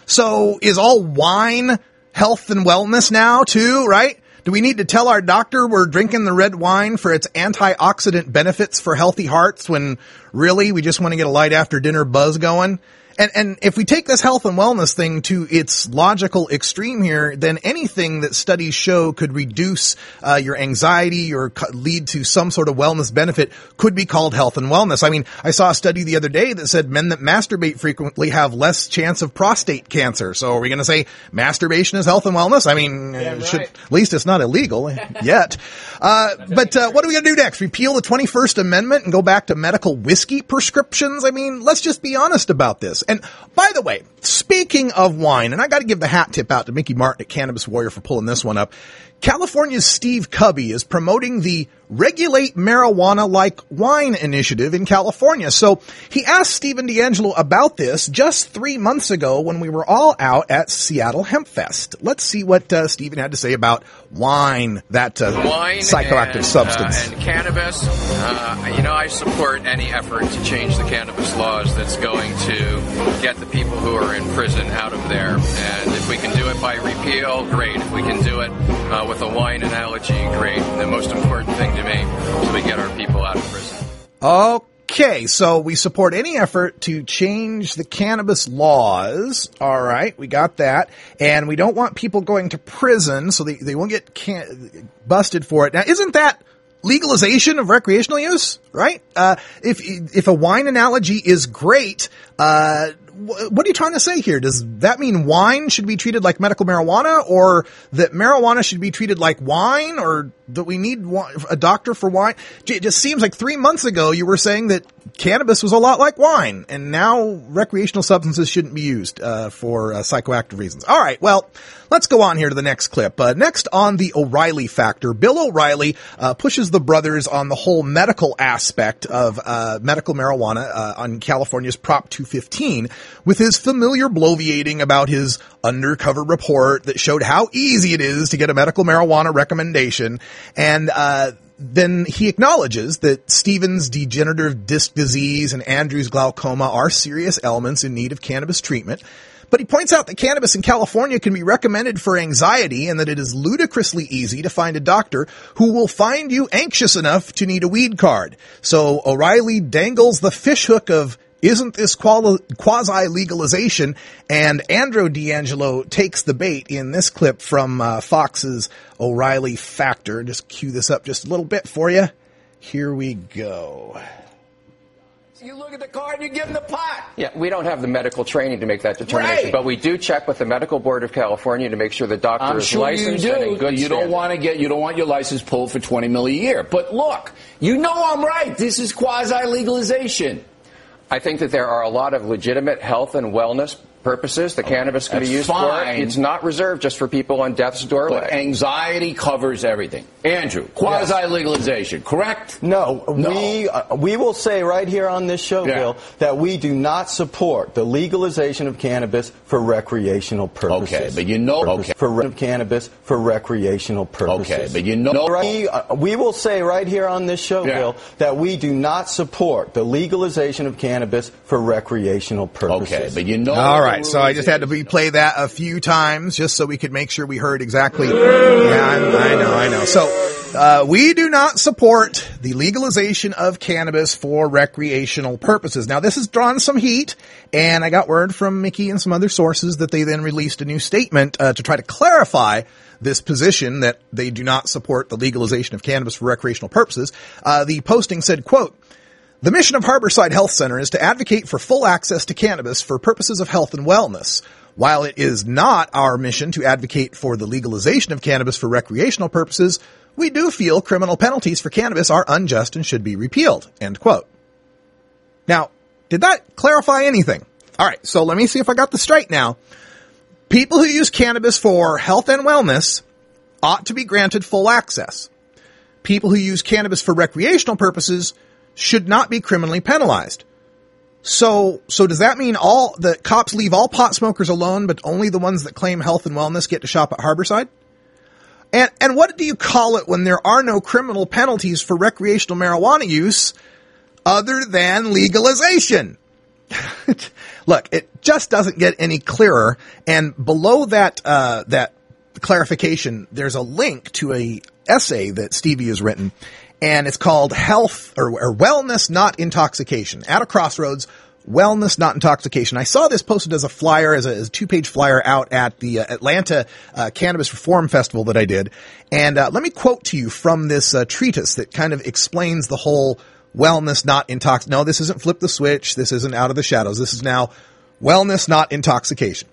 So is all wine health and wellness now too, right? Do we need to tell our doctor we're drinking the red wine for its antioxidant benefits for healthy hearts when really we just want to get a light after dinner buzz going? And, and if we take this health and wellness thing to its logical extreme here, then anything that studies show could reduce uh, your anxiety or co- lead to some sort of wellness benefit could be called health and wellness. I mean, I saw a study the other day that said men that masturbate frequently have less chance of prostate cancer. So are we going to say masturbation is health and wellness? I mean, yeah, right. should, at least it's not illegal yet. Uh, but uh, what are we going to do next? Repeal the twenty-first Amendment and go back to medical whiskey prescriptions? I mean, let's just be honest about this. And by the way, speaking of wine, and I got to give the hat tip out to Mickey Martin at Cannabis Warrior for pulling this one up. California's Steve Cubby is promoting the Regulate Marijuana Like Wine initiative in California. So he asked Stephen D'Angelo about this just three months ago when we were all out at Seattle Hemp Fest. Let's see what uh, Stephen had to say about wine, that uh, wine psychoactive and, substance. Uh, and cannabis. Uh, you know, I support any effort to change the cannabis laws that's going to get the people who are in prison out of there. And if we can do it by repeal, great. If we can do it uh, with a wine analogy, great. And the most important thing to me is we get our people out of prison. Okay, so we support any effort to change the cannabis laws. All right, we got that. And we don't want people going to prison, so they, they won't get can- busted for it. Now, isn't that legalization of recreational use, right? Uh, if if a wine analogy is great, uh, what are you trying to say here? Does that mean wine should be treated like medical marijuana, or that marijuana should be treated like wine, or that we need a doctor for wine? It just seems like three months ago you were saying that cannabis was a lot like wine, and now recreational substances shouldn't be used uh, for uh, psychoactive reasons. All right, well, let's go on here to the next clip. Uh, next on the O'Reilly factor, Bill O'Reilly uh, pushes the brothers on the whole medical aspect of uh, medical marijuana uh, on California's Prop two fifteen with his familiar bloviating about his undercover report that showed how easy it is to get a medical marijuana recommendation. And uh then he acknowledges that Stevens' degenerative disc disease and Andrew's glaucoma are serious ailments in need of cannabis treatment. But he points out that cannabis in California can be recommended for anxiety and that it is ludicrously easy to find a doctor who will find you anxious enough to need a weed card. So O'Reilly dangles the fishhook of isn't this quasi-legalization? And Andrew D'Angelo takes the bait in this clip from uh, Fox's O'Reilly Factor. Just cue this up just a little bit for you. Here we go. You look at the card, you give them the pot. Yeah, we don't have the medical training to make that determination, Right. but we do check with the Medical Board of California to make sure the doctor I'm is sure you licensed and in do. good You don't standing. want to get, you don't want your license pulled for twenty mil a year. But look, you know I'm right. This is quasi-legalization. I think that there are a lot of legitimate health and wellness purposes that cannabis can That's be used fine. for. It's not reserved just for people on death's doorway. But anxiety covers everything. Andrew, quasi-legalization, correct? No, No. we uh, we will say right here on this show, Yeah. Bill, that we do not support the legalization of cannabis for recreational purposes. Okay, but you know- okay. For re- cannabis for recreational purposes. Okay, but you know- we, uh, we will say right here on this show, Yeah. Bill, that we do not support the legalization of cannabis for recreational purposes. Okay, but you know. All right, so I just had to replay that a few times just so we could make sure we heard exactly. Yeah, I'm, I know, I know. So uh, we do not support the legalization of cannabis for recreational purposes. Now, this has drawn some heat, and I got word from Mickey and some other sources that they then released a new statement uh, to try to clarify this position that they do not support the legalization of cannabis for recreational purposes. Uh, the posting said, quote, "The mission of Harborside Health Center is to advocate for full access to cannabis for purposes of health and wellness. While it is not our mission to advocate for the legalization of cannabis for recreational purposes, we do feel criminal penalties for cannabis are unjust and should be repealed." End quote. Now, did that clarify anything? All right, so let me see if I got this straight now. People who use cannabis for health and wellness ought to be granted full access. People who use cannabis for recreational purposes should not be criminally penalized. So, so does that mean all the cops leave all pot smokers alone, but only the ones that claim health and wellness get to shop at Harborside? And, and what do you call it when there are no criminal penalties for recreational marijuana use other than legalization? Look, it just doesn't get any clearer. And below that, uh, that clarification, there's a link to a essay that Stevie has written. And it's called Health or, or Wellness, Not Intoxication. At a Crossroads, Wellness, Not Intoxication. I saw this posted as a flyer, as a, as a two-page flyer out at the uh, Atlanta uh, Cannabis Reform Festival that I did. And uh, let me quote to you from this uh, treatise that kind of explains the whole wellness, not intox. No, this isn't Flip the Switch. This isn't Out of the Shadows. This is now Wellness, Not Intoxication.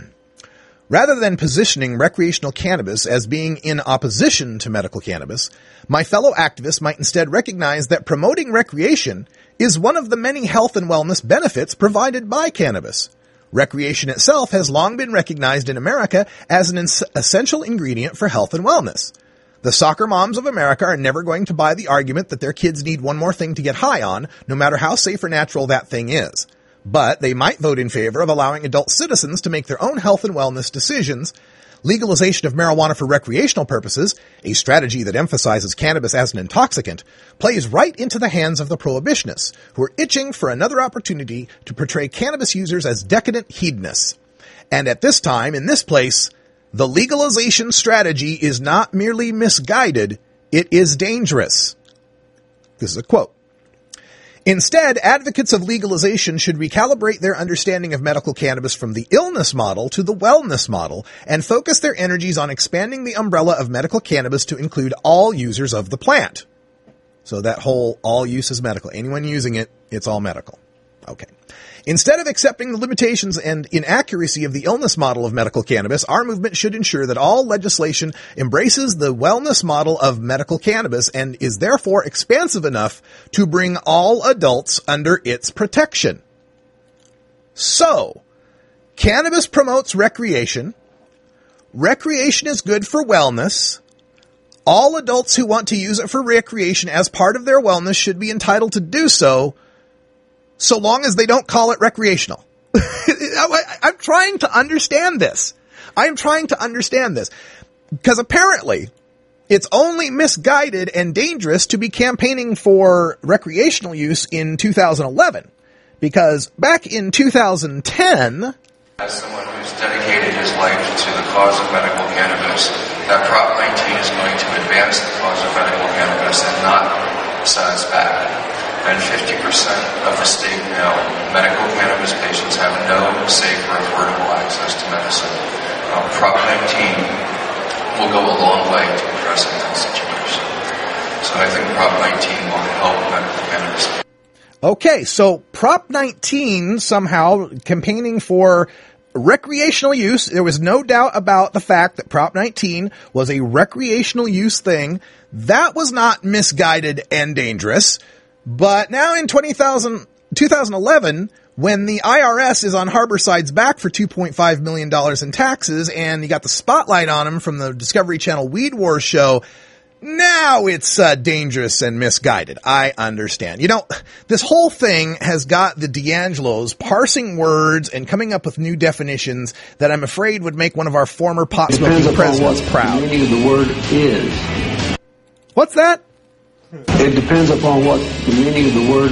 Rather than positioning recreational cannabis as being in opposition to medical cannabis, my fellow activists might instead recognize that promoting recreation is one of the many health and wellness benefits provided by cannabis. Recreation itself has long been recognized in America as an ins- essential ingredient for health and wellness. The soccer moms of America are never going to buy the argument that their kids need one more thing to get high on, no matter how safe or natural that thing is. But they might vote in favor of allowing adult citizens to make their own health and wellness decisions. Legalization of marijuana for recreational purposes, a strategy that emphasizes cannabis as an intoxicant, plays right into the hands of the prohibitionists, who are itching for another opportunity to portray cannabis users as decadent hedonists. And at this time, in this place, the legalization strategy is not merely misguided, it is dangerous. This is a quote. Instead, advocates of legalization should recalibrate their understanding of medical cannabis from the illness model to the wellness model and focus their energies on expanding the umbrella of medical cannabis to include all users of the plant. So that whole all use is medical. Anyone using it, it's all medical. Okay. Instead of accepting the limitations and inaccuracy of the illness model of medical cannabis, our movement should ensure that all legislation embraces the wellness model of medical cannabis and is therefore expansive enough to bring all adults under its protection. So, cannabis promotes recreation. Recreation is good for wellness. All adults who want to use it for recreation as part of their wellness should be entitled to do so, so long as they don't call it recreational. I'm trying to understand this. I'm trying to understand this. Because apparently, it's only misguided and dangerous to be campaigning for recreational use in two thousand eleven. Because back in two thousand ten... As someone who's dedicated his life to the cause of medical cannabis, that Prop nineteen is going to advance the cause of medical cannabis and not set us back. And fifty percent of the state now, medical cannabis patients have no safe or affordable access to medicine. Uh, Prop nineteen will go a long way to addressing that situation. So I think Prop nineteen will help medical cannabis. Okay, so Prop nineteen somehow campaigning for recreational use. There was no doubt about the fact that Prop nineteen was a recreational use thing. That was not misguided and dangerous. But now in twenty eleven, when the I R S is on Harborside's back for two point five million dollars in taxes, and you got the spotlight on him from the Discovery Channel Weed Wars show, now it's uh, dangerous and misguided. I understand. You know, this whole thing has got the D'Angelos parsing words and coming up with new definitions that I'm afraid would make one of our former pot-smoking presidents proud. The meaning of the word is. What's that? It depends upon what the meaning of the word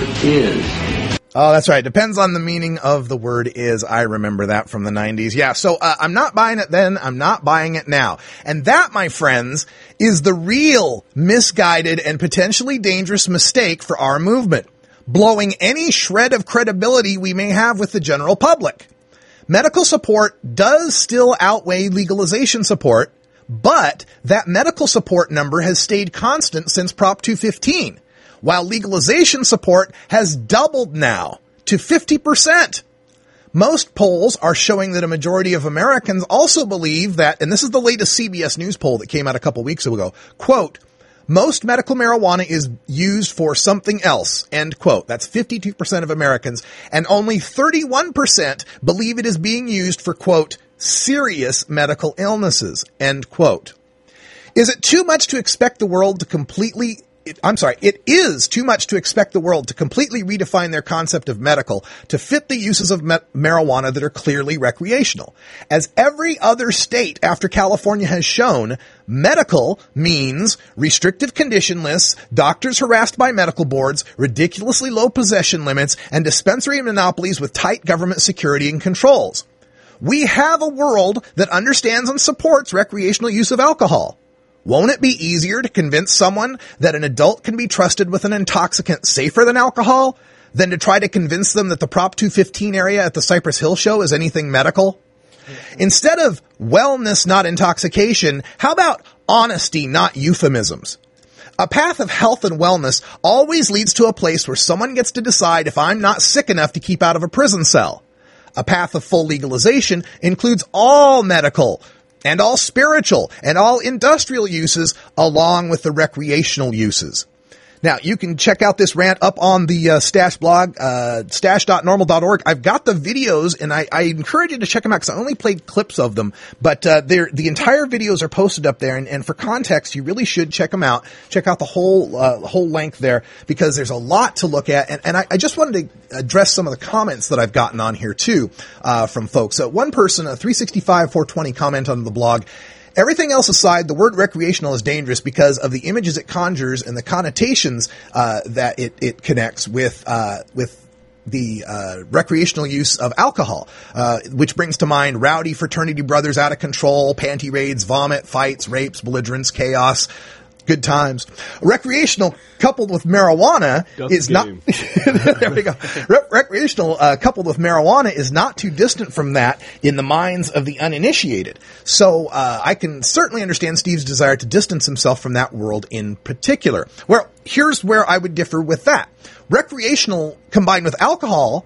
is. Oh, that's right. Depends on the meaning of the word is. I remember that from the nineties. Yeah, so uh, I'm not buying it then. I'm not buying it now. And that, my friends, is the real misguided and potentially dangerous mistake for our movement, blowing any shred of credibility we may have with the general public. Medical support does still outweigh legalization support, but that medical support number has stayed constant since Prop two fifteen, while legalization support has doubled now to fifty percent. Most polls are showing that a majority of Americans also believe that, and this is the latest C B S News poll that came out a couple weeks ago, quote, most medical marijuana is used for something else, end quote. That's fifty-two percent of Americans, and only thirty-one percent believe it is being used for, quote, serious medical illnesses, end quote. Is it too much to expect the world to completely, it, I'm sorry, it is too much to expect the world to completely redefine their concept of medical to fit the uses of ma- marijuana that are clearly recreational. As every other state after California has shown, medical means restrictive condition lists, doctors harassed by medical boards, ridiculously low possession limits, and dispensary monopolies with tight government security and controls. We have a world that understands and supports recreational use of alcohol. Won't it be easier to convince someone that an adult can be trusted with an intoxicant safer than alcohol than to try to convince them that the Prop two fifteen area at the Cypress Hill show is anything medical? Instead of wellness, not intoxication, how about honesty, not euphemisms? A path of health and wellness always leads to a place where someone gets to decide if I'm not sick enough to keep out of a prison cell. A path of full legalization includes all medical and all spiritual and all industrial uses along with the recreational uses. Now, you can check out this rant up on the uh, Stash blog, uh, stash dot normal dot org. I've got the videos, and I, I encourage you to check them out because I only played clips of them. But uh, they're, the entire videos are posted up there, and, and for context, you really should check them out. Check out the whole uh, whole length there because there's a lot to look at. And, and I, I just wanted to address some of the comments that I've gotten on here, too, uh, from folks. So one person, a three sixty-five four twenty comment on the blog. Everything else aside, the word recreational is dangerous because of the images it conjures and the connotations uh, that it, it connects with uh, with the uh, recreational use of alcohol, uh, which brings to mind rowdy fraternity brothers out of control, panty raids, vomit, fights, rapes, belligerence, chaos. Good times. Recreational coupled with marijuana Duck is game. not, there we go. Re- recreational uh, coupled with marijuana is not too distant from that in the minds of the uninitiated. So, uh, I can certainly understand Steve's desire to distance himself from that world in particular. Well, here's where I would differ with that. Recreational combined with alcohol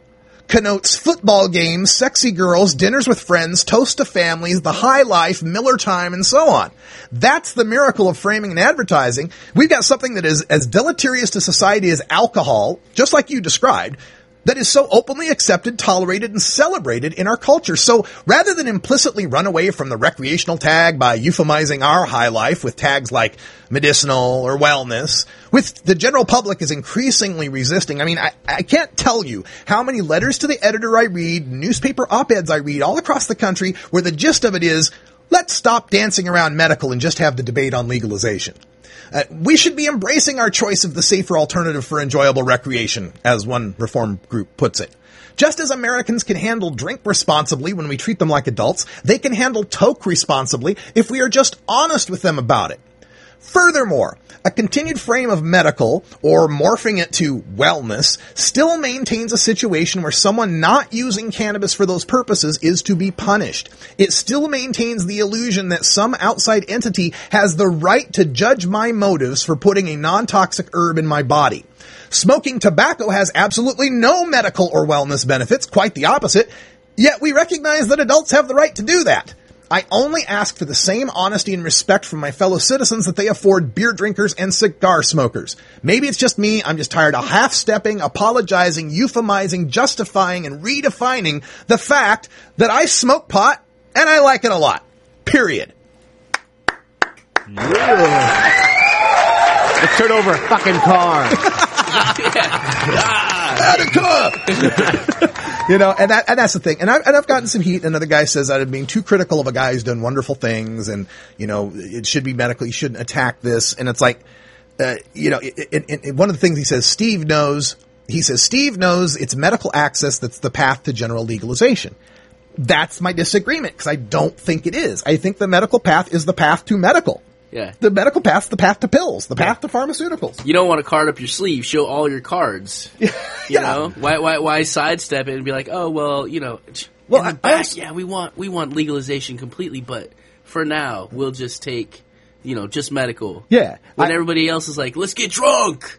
connotes football games, sexy girls, dinners with friends, toast to families, the high life, Miller time, and so on. That's the miracle of framing and advertising. We've got something that is as deleterious to society as alcohol, just like you described, that is so openly accepted, tolerated, and celebrated in our culture. So rather than implicitly run away from the recreational tag by euphemizing our high life with tags like medicinal or wellness, which the general public is increasingly resisting. I mean, I, I can't tell you how many letters to the editor I read, newspaper op-eds I read all across the country where the gist of it is, let's stop dancing around medical and just have the debate on legalization. Uh, we should be embracing our choice of the safer alternative for enjoyable recreation, as one reform group puts it. Just as Americans can handle drink responsibly when we treat them like adults, they can handle toke responsibly if we are just honest with them about it. Furthermore, a continued frame of medical, or morphing it to wellness, still maintains a situation where someone not using cannabis for those purposes is to be punished. It still maintains the illusion that some outside entity has the right to judge my motives for putting a non-toxic herb in my body. Smoking tobacco has absolutely no medical or wellness benefits, quite the opposite, yet we recognize that adults have the right to do that. I only ask for the same honesty and respect from my fellow citizens that they afford beer drinkers and cigar smokers. Maybe it's just me. I'm just tired of half-stepping, apologizing, euphemizing, justifying, and redefining the fact that I smoke pot and I like it a lot. Period. Yeah. Let's turn over a fucking car. You know, and that, and that's the thing. And, I, and I've gotten some heat. Another guy says that I'm being too critical of a guy who's done wonderful things, and, you know, it should be medical. You shouldn't attack this. And it's like, uh, you know, it, it, it, one of the things he says, Steve knows, he says, Steve knows it's medical access that's the path to general legalization. That's my disagreement, because I don't think it is. I think the medical path is the path to medical. Yeah. The medical path's the path to pills, the path to pharmaceuticals. You don't want a card up your sleeve. Show all your cards. You Yeah. know, why, why, why sidestep it and be like, oh well, you know, well, in the I, back, I also, yeah, we want we want legalization completely, but for now, we'll just take, you know, just medical. Yeah. When I, everybody else is like, let's get drunk.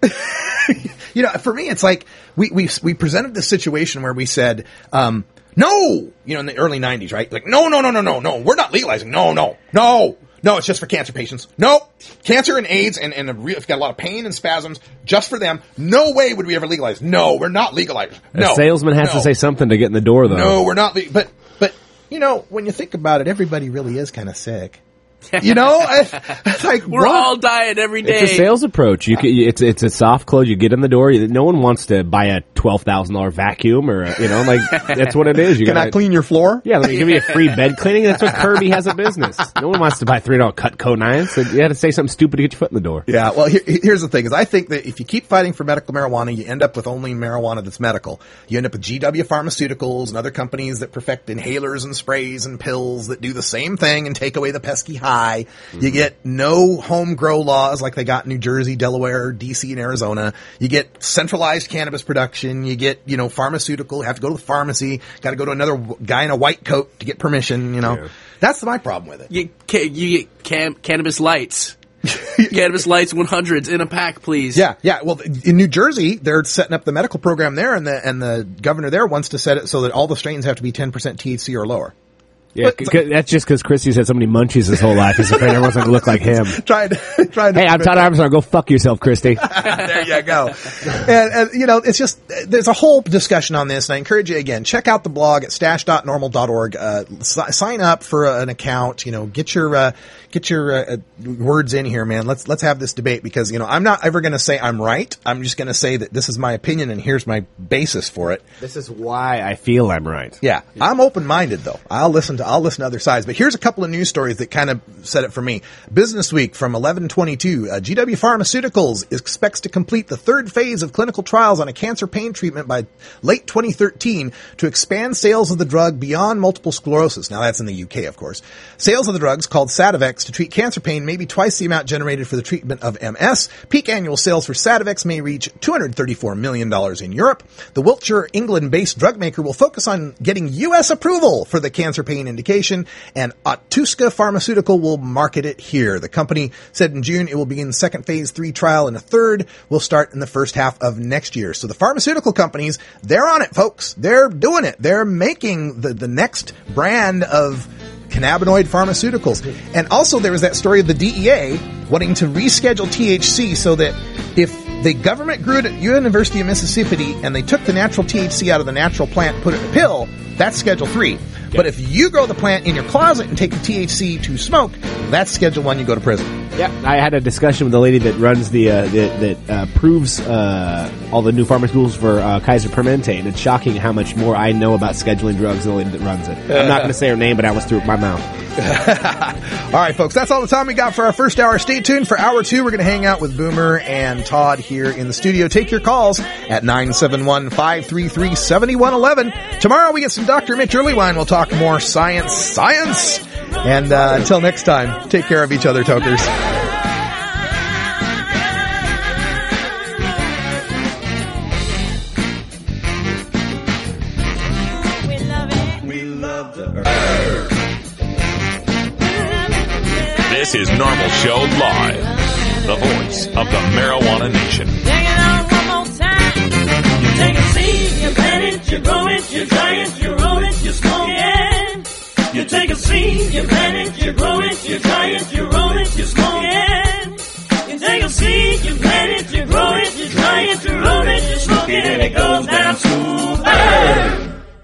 You know, for me, it's like we we we presented this situation where we said, um, no, you know, in the early nineties, right? Like, no, no, no, no, no, no, we're not legalizing. No, no, no. No, it's just for cancer patients. Nope. Cancer and AIDS and, and a real, if you've got a lot of pain and spasms, just for them. No way would we ever legalize. No, we're not legalizing. No. A salesman has no. to say something to get in the door, though. No, we're not. Le- but, but, you know, when you think about it, everybody really is kind of sick. You know, I, it's like we're what? all dying every day. It's a sales approach. You can, it's it's a soft close. You get in the door. No one wants to buy a twelve thousand dollar vacuum or a, you know, like that's what it is. You Can gotta I clean your floor? Yeah, let me give me a free bed cleaning. That's what Kirby has a business. No one wants to buy three dollar Cutco knives. So you had to say something stupid to get your foot in the door. Yeah, well, here, here's the thing: is I think that if you keep fighting for medical marijuana, you end up with only marijuana that's medical. You end up with G W Pharmaceuticals and other companies that perfect inhalers and sprays and pills that do the same thing and take away the pesky high. Mm-hmm. You get no home grow laws like they got in New Jersey, Delaware, D C, and Arizona. You get centralized cannabis production. You get, you know, pharmaceutical. You have to go to the pharmacy. Got to go to another guy in a white coat to get permission, you know. Yeah. That's my problem with it. You, you get cam- cannabis lights. Cannabis lights one hundreds in a pack, please. Yeah, yeah. Well, in New Jersey, they're setting up the medical program there, and the and the governor there wants to set it so that all the strains have to be ten percent T H C or lower. Yeah, c- c- that's just because Christy's had so many munchies his whole life. He's afraid everyone's going to look like him. trying to, trying to. Hey, I'm Todd Armstrong. Go fuck yourself, Christy. There you go. And, and, you know, it's just, there's a whole discussion on this, and I encourage you, again, check out the blog at stash dot normal dot org. Uh, s- sign up for a, an account, you know, get your, uh, get your, uh, words in here, man. Let's, let's have this debate because, you know, I'm not ever going to say I'm right. I'm just going to say that this is my opinion and here's my basis for it. This is why I feel I'm right. Yeah. I'm open-minded, though. I'll listen to, I'll listen to other sides. But here's a couple of news stories that kind of said it for me. Business Week from eleven twenty-two. Uh, G W Pharmaceuticals expects to complete the third phase of clinical trials on a cancer pain treatment by late twenty thirteen to expand sales of the drug beyond multiple sclerosis. Now that's in the U K, of course. Sales of the drugs called Sativex to treat cancer pain may be twice the amount generated for the treatment of M S. Peak annual sales for Sativex may reach two hundred thirty-four million dollars in Europe. The Wiltshire, England-based drug maker will focus on getting U S approval for the cancer pain indication, and Otsuka Pharmaceutical will market it here. The company said in June it will begin the second phase three trial, and a third will start in the first half of next year. So the pharmaceutical companies, they're on it, folks. They're doing it. They're making the, the next brand of cannabinoid pharmaceuticals. And also there was that story of the D E A wanting to reschedule T H C so that if the government grew it at University of Mississippi and they took the natural T H C out of the natural plant and put it in a pill, that's Schedule three. Yep. But if you grow the plant in your closet and take the T H C to smoke, that's Schedule one, you go to prison. Yeah, I had a discussion with the lady that runs the, uh, that, that uh, proves uh, all the new pharmaceuticals for uh, Kaiser Permanente, and it's shocking how much more I know about scheduling drugs than the lady that runs it. I'm not going to say her name, but I was through my mouth. All right, folks, that's all the time we got for our first hour. Stay tuned for hour two. We're going to hang out with Boomer and Todd here in the studio. Take your calls at nine seven one, five three three, seven one one one. Tomorrow we get some Doctor Mitch Earlywine. We'll talk more science, science. And uh, until next time, take care of each other, tokers. This is Normal Show Live, the voice of the Marijuana Nation. Take it on one more time. You take a seed, you plant it, you grow it, you dry it, you roll it, you smoke it. You take a seed, you plant